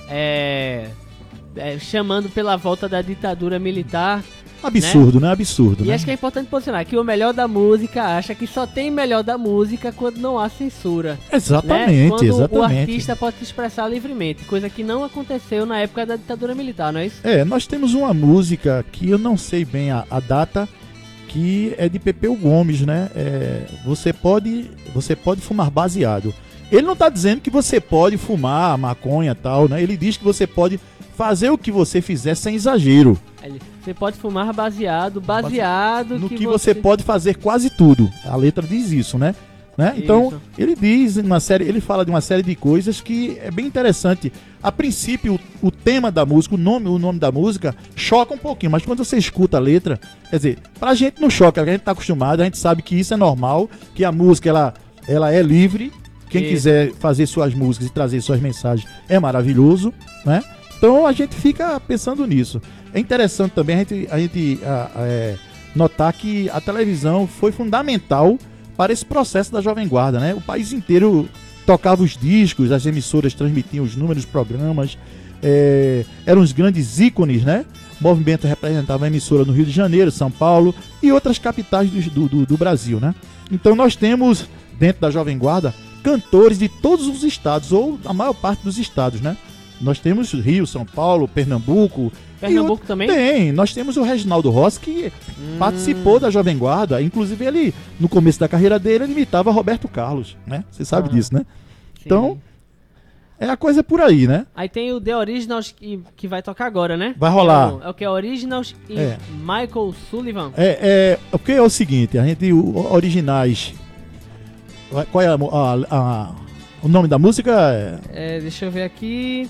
chamando pela volta da ditadura militar. Absurdo, né? Absurdo, e né? acho que é importante posicionar que o melhor da música acha que só tem melhor da música quando não há censura. Exatamente, né? Quando o exatamente. artista pode se expressar livremente, coisa que não aconteceu na época da ditadura militar, não é isso? Nós temos uma música que eu não sei bem a data, que é de Pepeu Gomes, né? Você pode fumar baseado. Ele não está dizendo que você pode fumar maconha e tal, né? Ele diz que você pode fazer o que você fizer sem exagero. Você pode fumar baseado no que você pode fazer quase tudo. A letra diz isso, né? né? Então, Isso. ele fala de uma série de coisas que é bem interessante. A princípio, o tema da música, o nome da música choca um pouquinho, mas quando você escuta a letra, quer dizer, pra gente não choca, a gente tá acostumado, a gente sabe que isso é normal, que a música ela é livre, quem Isso. quiser fazer suas músicas e trazer suas mensagens é maravilhoso, né? Então a gente fica pensando nisso. É interessante também a gente notar que a televisão foi fundamental para esse processo da Jovem Guarda, né? O país inteiro tocava os discos, as emissoras transmitiam os números, programas, eram os grandes ícones, né? O movimento representava a emissora no Rio de Janeiro, São Paulo e outras capitais do Brasil, né? Então nós temos, dentro da Jovem Guarda, cantores de todos os estados, ou a maior parte dos estados, né? Nós temos Rio, São Paulo, Pernambuco. Pernambuco também? Tem. Nós temos o Reginaldo Rossi, que participou da Jovem Guarda. Inclusive, ele, no começo da carreira dele, ele imitava Roberto Carlos, né? Você sabe disso, né? Sim. Então, é a coisa por aí, né? Aí tem o The Originals que vai tocar agora, né? Vai rolar. É o que é Originals e Michael Sullivan. Porque é o seguinte, originais... Qual é o nome da música? Deixa eu ver aqui...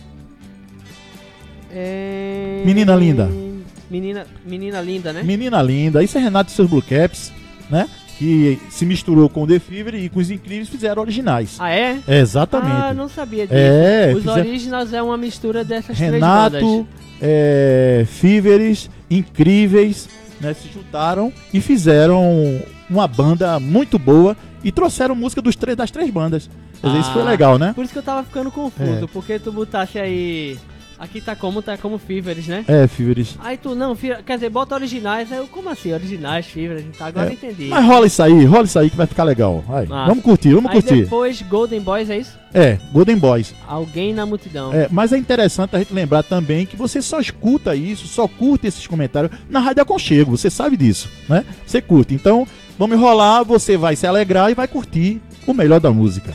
Menina Linda. Menina Linda, né? Menina Linda. Isso é Renato e seus Blue Caps, né? Que se misturou com o The Fever e com os Incríveis fizeram originais. Ah, é? Exatamente. Ah, não sabia disso. Os Originals é uma mistura dessas Renato, três bandas. Feveres, Incríveis, né? Se juntaram e fizeram uma banda muito boa e trouxeram música das três bandas. Quer dizer, isso foi legal, né? Por isso que eu tava ficando confuso, porque tu botasse aí... Aqui tá como Feveres, né? Feveres. Aí tu, não, quer dizer, bota originais. Aí eu, como assim, originais, Feveres? Agora eu entendi. Mas rola isso aí que vai ficar legal. Vai. Vamos curtir. Aí depois Golden Boys, é isso? Golden Boys. Alguém na multidão. Mas é interessante a gente lembrar também que você só escuta isso, só curte esses comentários na Rádio Aconchego, você sabe disso, né? Você curte. Então, vamos enrolar, você vai se alegrar e vai curtir o melhor da música.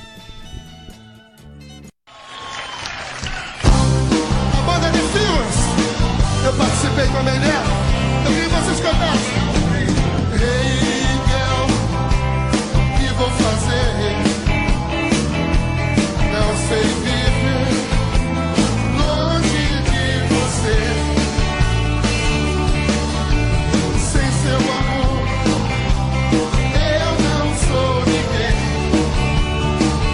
Eu participei com a Mené. Eu queria que vocês cantassem. Hey girl, o que vou fazer? Não sei viver longe de você. Sem seu amor, eu não sou ninguém.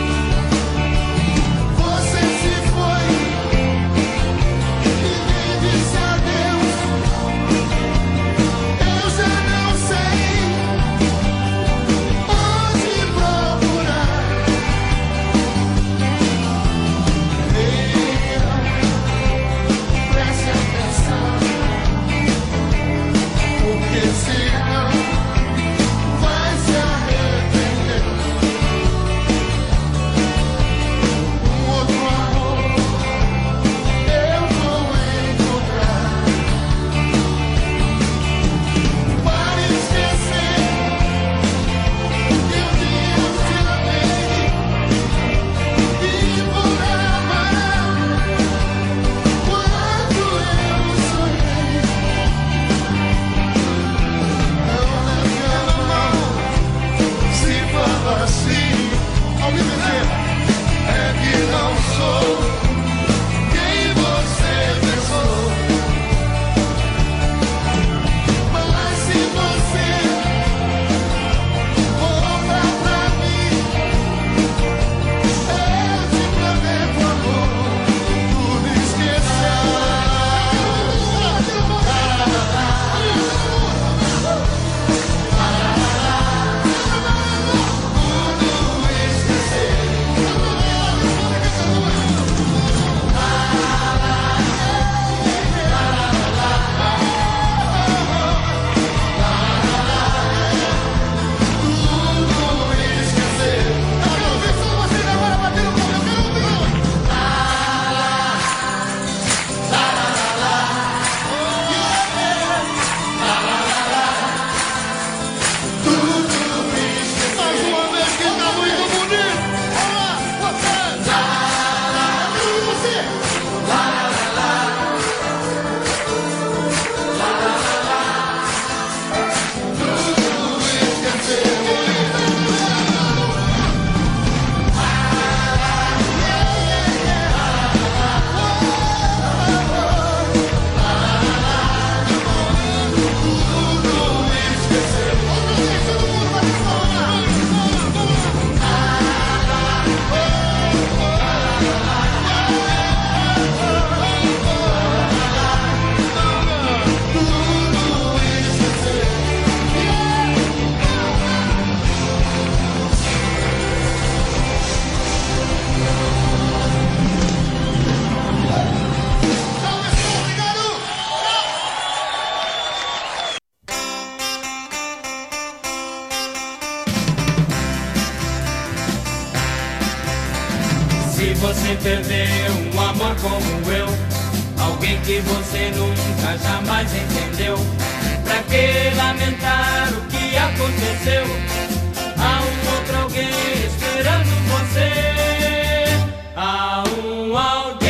Se você perdeu um amor como eu, alguém que você nunca jamais entendeu, pra que lamentar o que aconteceu? Há um outro alguém esperando você. Há um alguém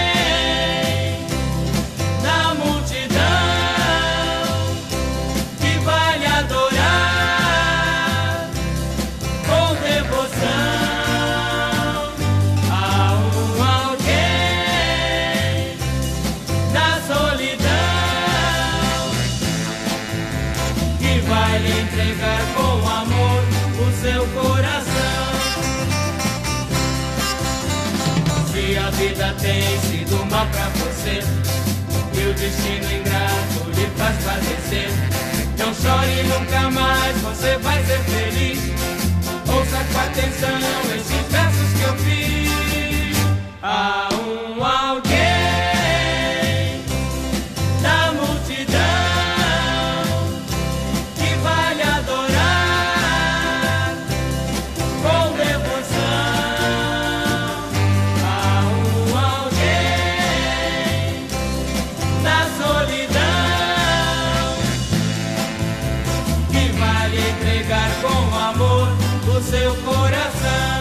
na multidão que vai lhe adorar com devoção. Há um alguém na solidão que vai lhe entregar com amor o seu coração. Se a vida tem sido má pra você e o destino ingrato lhe faz padecer, não chore nunca mais, você vai ser feliz. Ouça com atenção esses versos que eu fiz. Há um alguém na multidão que vai lhe adorar com devoção. Há um alguém na solidão que vai lhe entregar com amor o seu coração.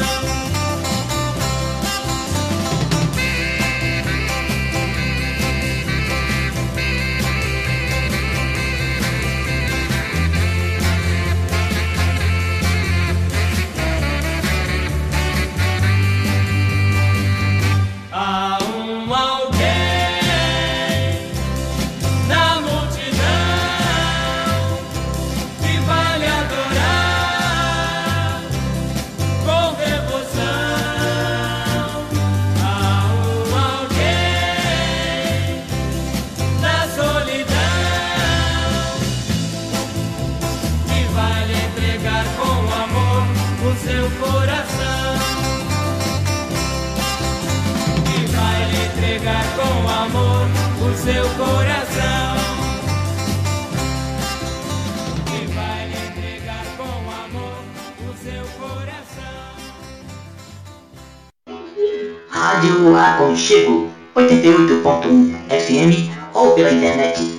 Há um alguém na multidão que vai lhe adorar com devoção. Há um alguém na solidão que vai lhe entregar com amor o seu coração. Que vai lhe entregar com amor o seu coração. Que vai lhe entregar com amor o seu coração. Rádio Aconchego 88.1 FM ou pela internet.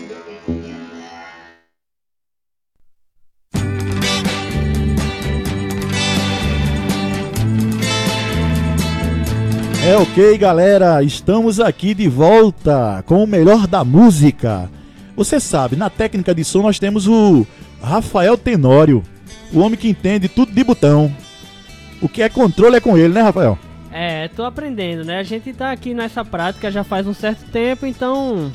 É ok, galera, estamos aqui de volta com o melhor da música. Você sabe, na técnica de som nós temos o Rafael Tenório, o homem que entende tudo de botão. O que é controle é com ele, né, Rafael? É, tô aprendendo, né? A gente tá aqui nessa prática já faz um certo tempo, então...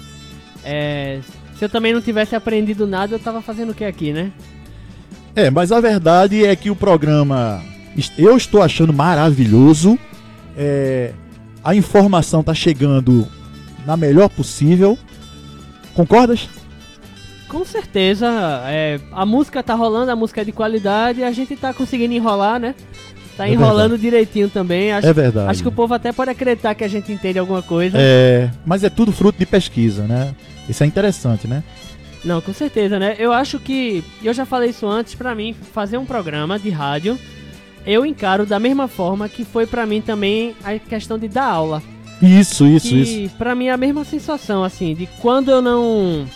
se eu também não tivesse aprendido nada, eu tava fazendo o que aqui, né? É, mas a verdade é que o programa eu estou achando maravilhoso. A informação tá chegando na melhor possível. Concordas? Com certeza. A música tá rolando, a música é de qualidade e a gente tá conseguindo enrolar, né? Tá enrolando direitinho também. É verdade. Acho que o povo até pode acreditar que a gente entende alguma coisa. Mas é tudo fruto de pesquisa, né? Isso é interessante, né? Não, com certeza, né? Eu acho que, eu já falei isso antes, pra mim, fazer um programa de rádio, eu encaro da mesma forma que foi pra mim também a questão de dar aula. Isso. E pra mim é a mesma sensação, assim, de quando eu não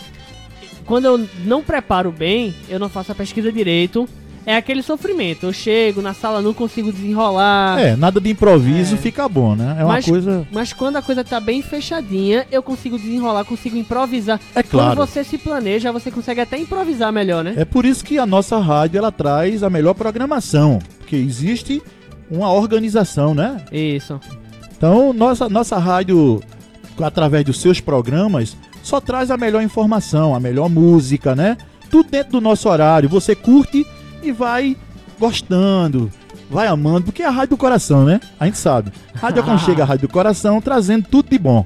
preparo bem, eu não faço a pesquisa direito, é aquele sofrimento. Eu chego na sala, não consigo desenrolar. Nada de improviso fica bom, né? Mas quando a coisa tá bem fechadinha, eu consigo desenrolar, consigo improvisar. É claro. Quando você se planeja, você consegue até improvisar melhor, né? É por isso que a nossa rádio, ela traz a melhor programação. Porque existe uma organização, né? Isso. Então, nossa rádio, através dos seus programas, só traz a melhor informação, a melhor música, né? Tudo dentro do nosso horário. Você curte e vai gostando, vai amando, porque é a rádio do coração, né? A gente sabe. Rádio Aconchego, a rádio do coração, trazendo tudo de bom.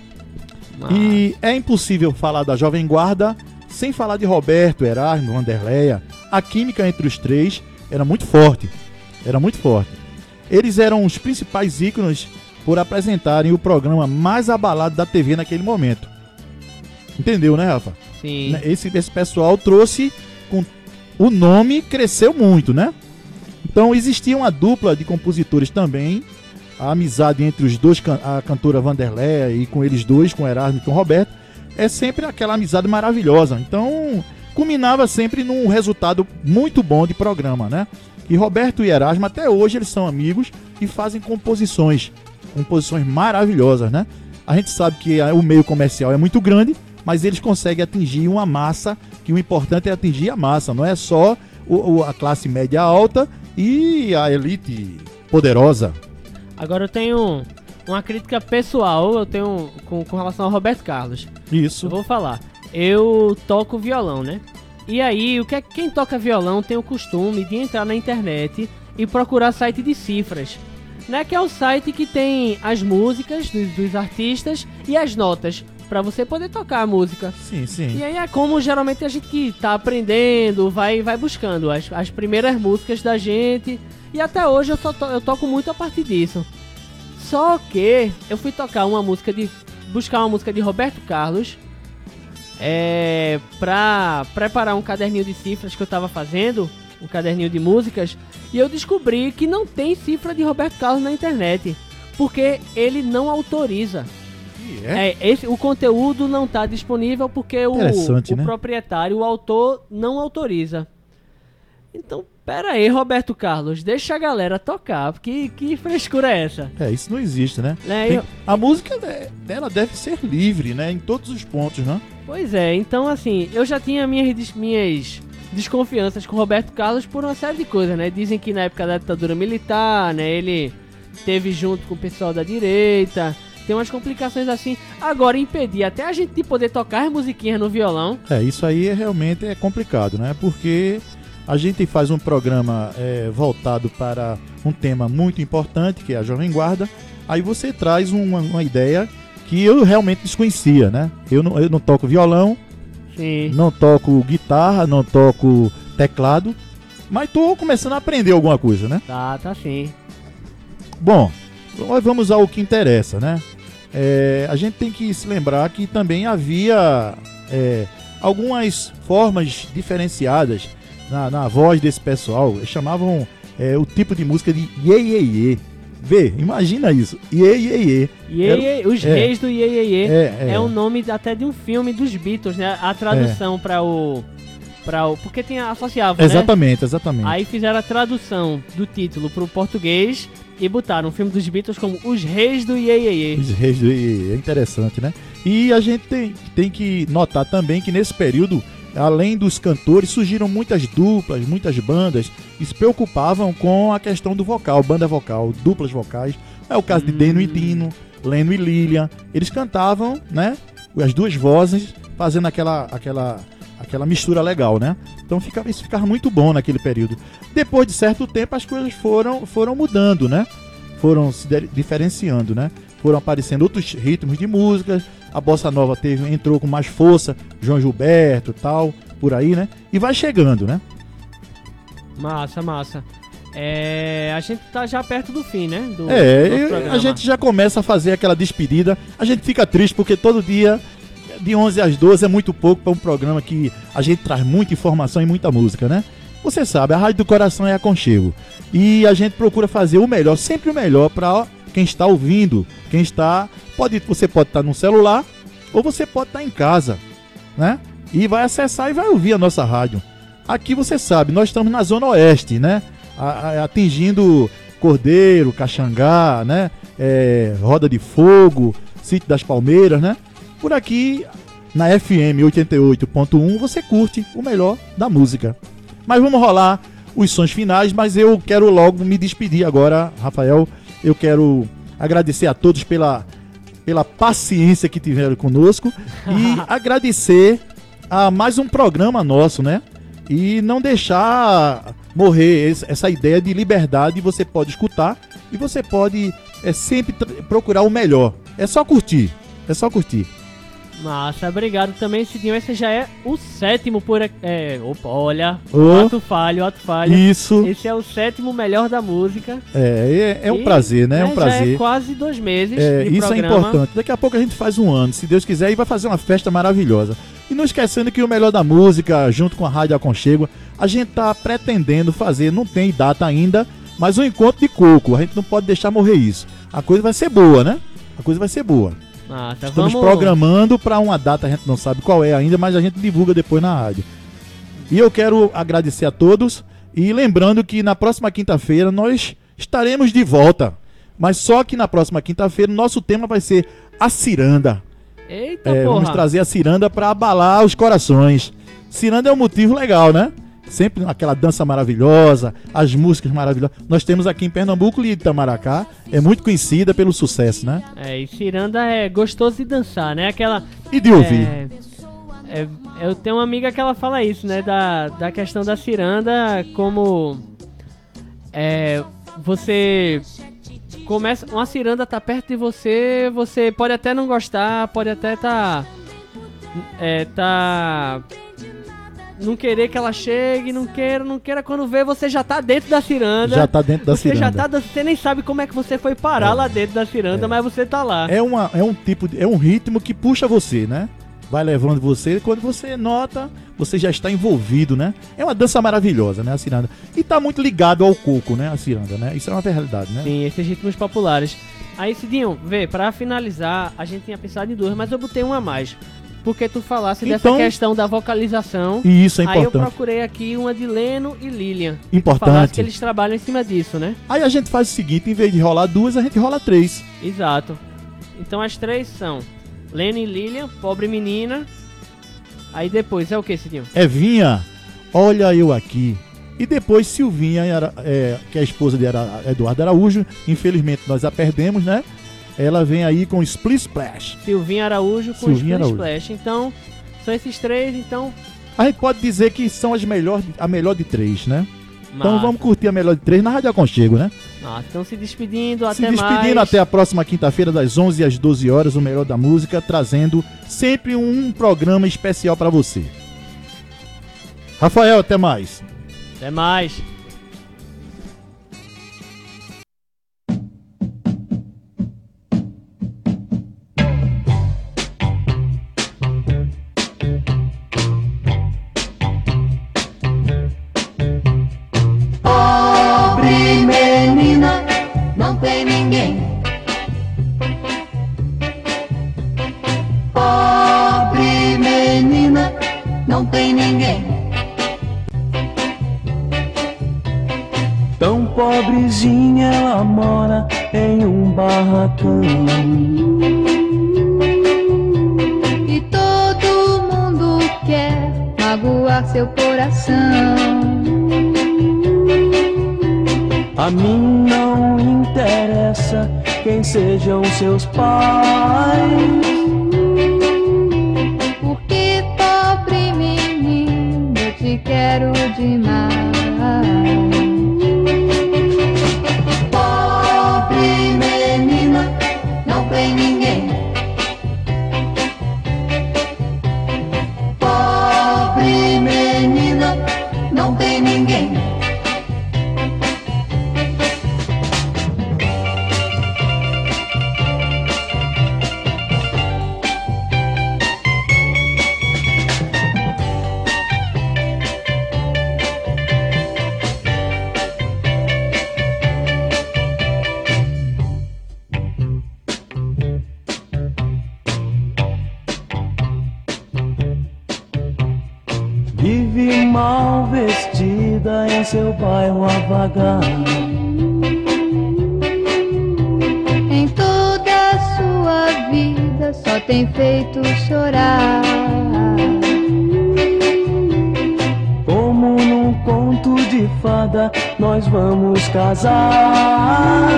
E é impossível falar da Jovem Guarda sem falar de Roberto, Erasmo, Wanderleia. A química entre os três era muito forte. Eles eram os principais ícones por apresentarem o programa mais abalado da TV naquele momento. Entendeu, né, Rafa? Sim. Esse pessoal trouxe... O nome cresceu muito, né? Então existia uma dupla de compositores também a amizade entre os dois, a cantora Vanderléia e com eles dois, com o Erasmo e com o Roberto, é sempre aquela amizade maravilhosa. Então, culminava sempre num resultado muito bom de programa, né? E Roberto e Erasmo, até hoje, eles são amigos e fazem composições maravilhosas, né? A gente sabe que o meio comercial é muito grande, mas eles conseguem atingir uma massa, que o importante é atingir a massa, não é só a classe média alta e a elite poderosa. Agora eu tenho uma crítica pessoal, com relação ao Roberto Carlos. Isso. Eu vou falar. Eu toco violão, né? E aí, quem toca violão tem o costume de entrar na internet e procurar site de cifras, né? Que é o site que tem as músicas dos artistas e as notas, pra você poder tocar a música. Sim, sim. E aí é como geralmente a gente que tá aprendendo, vai buscando as primeiras músicas da gente. E até hoje eu toco muito a partir disso. Só que eu fui buscar uma música de Roberto Carlos, pra preparar um caderninho de cifras que eu tava fazendo, um caderninho de músicas, e eu descobri que não tem cifra de Roberto Carlos na internet, porque ele não autoriza. O conteúdo não está disponível porque o né? proprietário, o autor, não autoriza. Então, pera aí, Roberto Carlos, deixa a galera tocar, porque que frescura é essa? Isso não existe, né? A música, ela deve ser livre, né? Em todos os pontos, né? Pois é, então assim, eu já tinha minhas desconfianças com o Roberto Carlos por uma série de coisas, né? Dizem que na época da ditadura militar, né, ele teve junto com o pessoal da direita. Tem umas complicações assim. Agora, impedir até a gente de poder tocar as musiquinhas no violão. Isso aí realmente é complicado, né? Porque a gente faz um programa voltado para um tema muito importante, que é a Jovem Guarda. Aí você traz uma ideia que eu realmente desconhecia, né? Eu não toco violão, sim, não toco guitarra, não toco teclado, mas tô começando a aprender alguma coisa, né? Tá sim. Bom, nós vamos ao que interessa, né? A gente tem que se lembrar que também havia algumas formas diferenciadas na voz desse pessoal. Eles chamavam o tipo de música de iê, iê, iê. Vê, imagina isso. Iê, iê, iê. Os Reis do Iê, Iê, Iê. É o nome até de um filme dos Beatles, né? A tradução para o... Porque associava, exatamente, né? Exatamente. Aí fizeram a tradução do título pro português e botaram o filme dos Beatles como Os Reis do Iê, Iê, Iê. Os Reis do Iê, Iê, Iê. É interessante, né? E a gente tem que notar também que nesse período, além dos cantores, surgiram muitas duplas, muitas bandas que se preocupavam com a questão do vocal, banda vocal, duplas vocais. É o caso de Deno e Dino, Leno e Lilian. Eles cantavam, né? As duas vozes, fazendo aquela mistura legal, né? Então isso ficava muito bom naquele período. Depois de certo tempo, as coisas foram mudando, né? Foram se diferenciando, né? Foram aparecendo outros ritmos de música. A bossa nova entrou com mais força, João Gilberto e tal, por aí, né? E vai chegando, né? Massa. A gente tá já perto do fim, né? Do a gente já começa a fazer aquela despedida. A gente fica triste porque todo dia, de 11 às 12, é muito pouco para um programa que a gente traz muita informação e muita música, né? Você sabe, a Rádio do Coração é aconchego. E a gente procura fazer o melhor, sempre o melhor para quem está ouvindo, você pode estar no celular ou você pode estar em casa, né? E vai acessar e vai ouvir a nossa rádio. Aqui você sabe, nós estamos na Zona Oeste, né? Atingindo Cordeiro, Caxangá, né? Roda de Fogo, Sítio das Palmeiras, né? Por aqui, na FM 88.1, você curte o melhor da música. Mas vamos rolar os sons finais, mas eu quero logo me despedir agora, Rafael. Eu quero agradecer a todos pela paciência que tiveram conosco e agradecer a mais um programa nosso, né? E não deixar morrer essa ideia de liberdade. Você pode escutar e você pode sempre procurar o melhor. É só curtir. Massa, obrigado também, Cidinho. Esse já é o 7º por... olha, ato falho. Isso. Esse é o 7º melhor da música. É um prazer, né? É um prazer. Já é quase 2 meses de isso programa. É importante. Daqui a pouco a gente faz um ano, se Deus quiser, e vai fazer uma festa maravilhosa. E não esquecendo que o melhor da música, junto com a Rádio Aconchego, a gente tá pretendendo fazer, não tem data ainda, Mas um encontro de coco, a gente não pode deixar morrer isso. A coisa vai ser boa, né? A coisa vai ser boa. Ah, tá, Estamos programando para uma data, a gente não sabe qual é ainda, mas a gente divulga depois na rádio. E eu quero agradecer a todos e lembrando que na próxima quinta-feira nós estaremos de volta. Mas só que na próxima quinta-feira o nosso tema vai ser a ciranda. Eita, porra! Vamos trazer a ciranda para abalar os corações. Ciranda é um motivo legal, né? Sempre aquela dança maravilhosa, as músicas maravilhosas. Nós temos aqui em Pernambuco e Itamaracá, é muito conhecida pelo sucesso, né? E ciranda é gostoso de dançar, né? Aquela... E de ouvir. Eu tenho uma amiga que ela fala isso, né? Da questão da ciranda, como... você... começa... Uma ciranda tá perto de você, você pode até não gostar, pode até não querer que ela chegue, não queira, quando vê, você já tá dentro da ciranda. Já tá dentro da ciranda. Você nem sabe como é que você foi parar lá dentro da ciranda, mas você tá lá. É um ritmo que puxa você, né? Vai levando você, quando você nota, você já está envolvido, né? É uma dança maravilhosa, né, a ciranda. E tá muito ligado ao coco, né, a ciranda, né? Isso é uma realidade, né? Sim, esses ritmos populares. Aí, Cidinho, pra finalizar, a gente tinha pensado em 2, mas eu botei uma a mais. Porque tu falasse dessa questão da vocalização. E isso é importante. Aí eu procurei aqui uma de Leno e Lilian. Importante. Tu falasse que eles trabalham em cima disso, né? Aí a gente faz o seguinte, em vez de rolar 2, a gente rola 3. Exato. Então as 3 são Leno e Lilian, Pobre Menina. Aí depois é o que, Cidinho? Vinha, Olha Eu Aqui. E depois Silvinha, que é a esposa de Eduardo Araújo. Infelizmente nós a perdemos, né? Ela vem aí com Split Splash. Silvinha Araújo com Split Splash. Então, são esses 3, então... A gente pode dizer que são a melhor de 3, né? Massa. Então vamos curtir a melhor de 3 na Rádio Aconchego, né? Então se despedindo, até mais. Se despedindo até a próxima quinta-feira, das 11 às 12 horas, o melhor da música, trazendo sempre um programa especial pra você. Rafael, até mais. Até mais. Pobre menina, não tem ninguém. Pobre menina, não tem ninguém. Tão pobrezinha ela mora em um barracão. E todo mundo quer magoar seu coração. A mim não interessa quem sejam seus pais. Porque pobre menino, eu te quero demais. Pobre menina, não tem ninguém. Pobre menina, não tem ninguém. Vive mal vestida em seu bairro a vagar. Em toda a sua vida só tem feito chorar. Como num conto de fada nós vamos casar.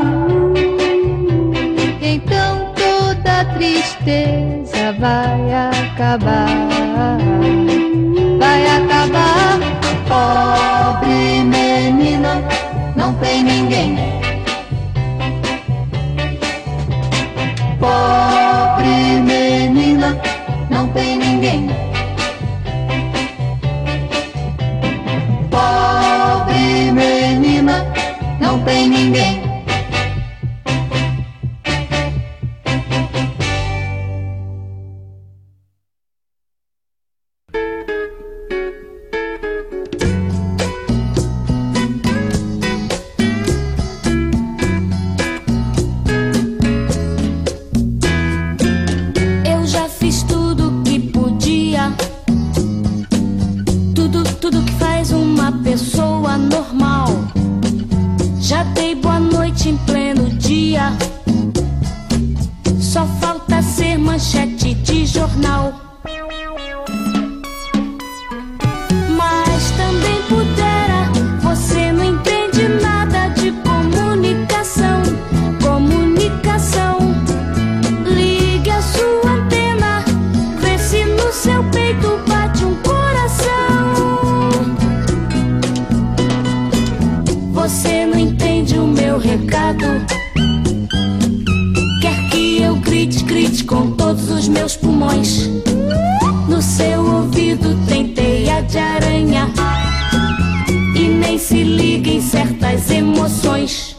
Então toda tristeza vai acabar. Vai acabar. Pobre menina, não tem ninguém. Pobre menina, não tem ninguém. Pobre menina, não tem ninguém. dia. Só falta ser manchete de jornal. Mas também pudera, você não entende nada de comunicação. Comunicação. Ligue a sua antena, vê se no seu peito bate um coração. Você não entende o meu recado. Quer que eu grite, grite com todos os meus pulmões. No seu ouvido tem teia de aranha e nem se liga em certas emoções.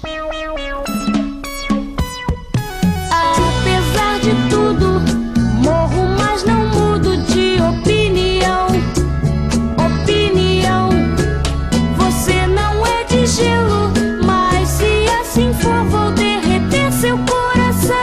Apesar de tudo, morro, mas não mudo de opinião. Opinião. Você não é de gelo, mas se assim for vou derreter seu coração.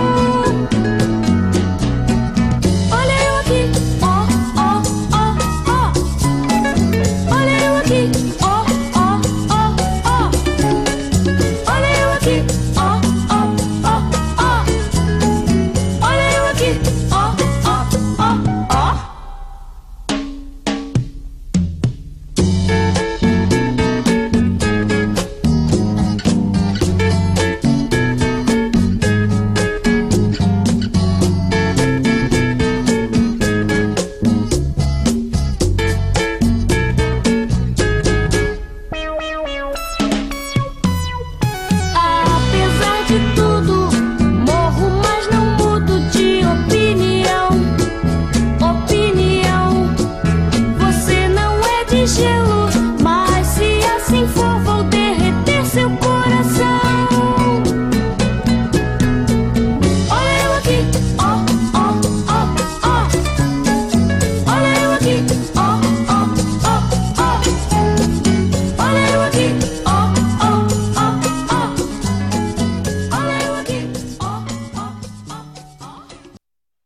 Olha eu aqui, ó, ó, ó, ó. Olha eu aqui, ó, ó, ó, ó. Olha eu aqui, ó, ó, ó, ó. Olha eu aqui, ó, ó, ó, ó. Apesar de tudo, morro, mas não mudo de opinião. Opinião. Você não é de gelo, mas se assim for vou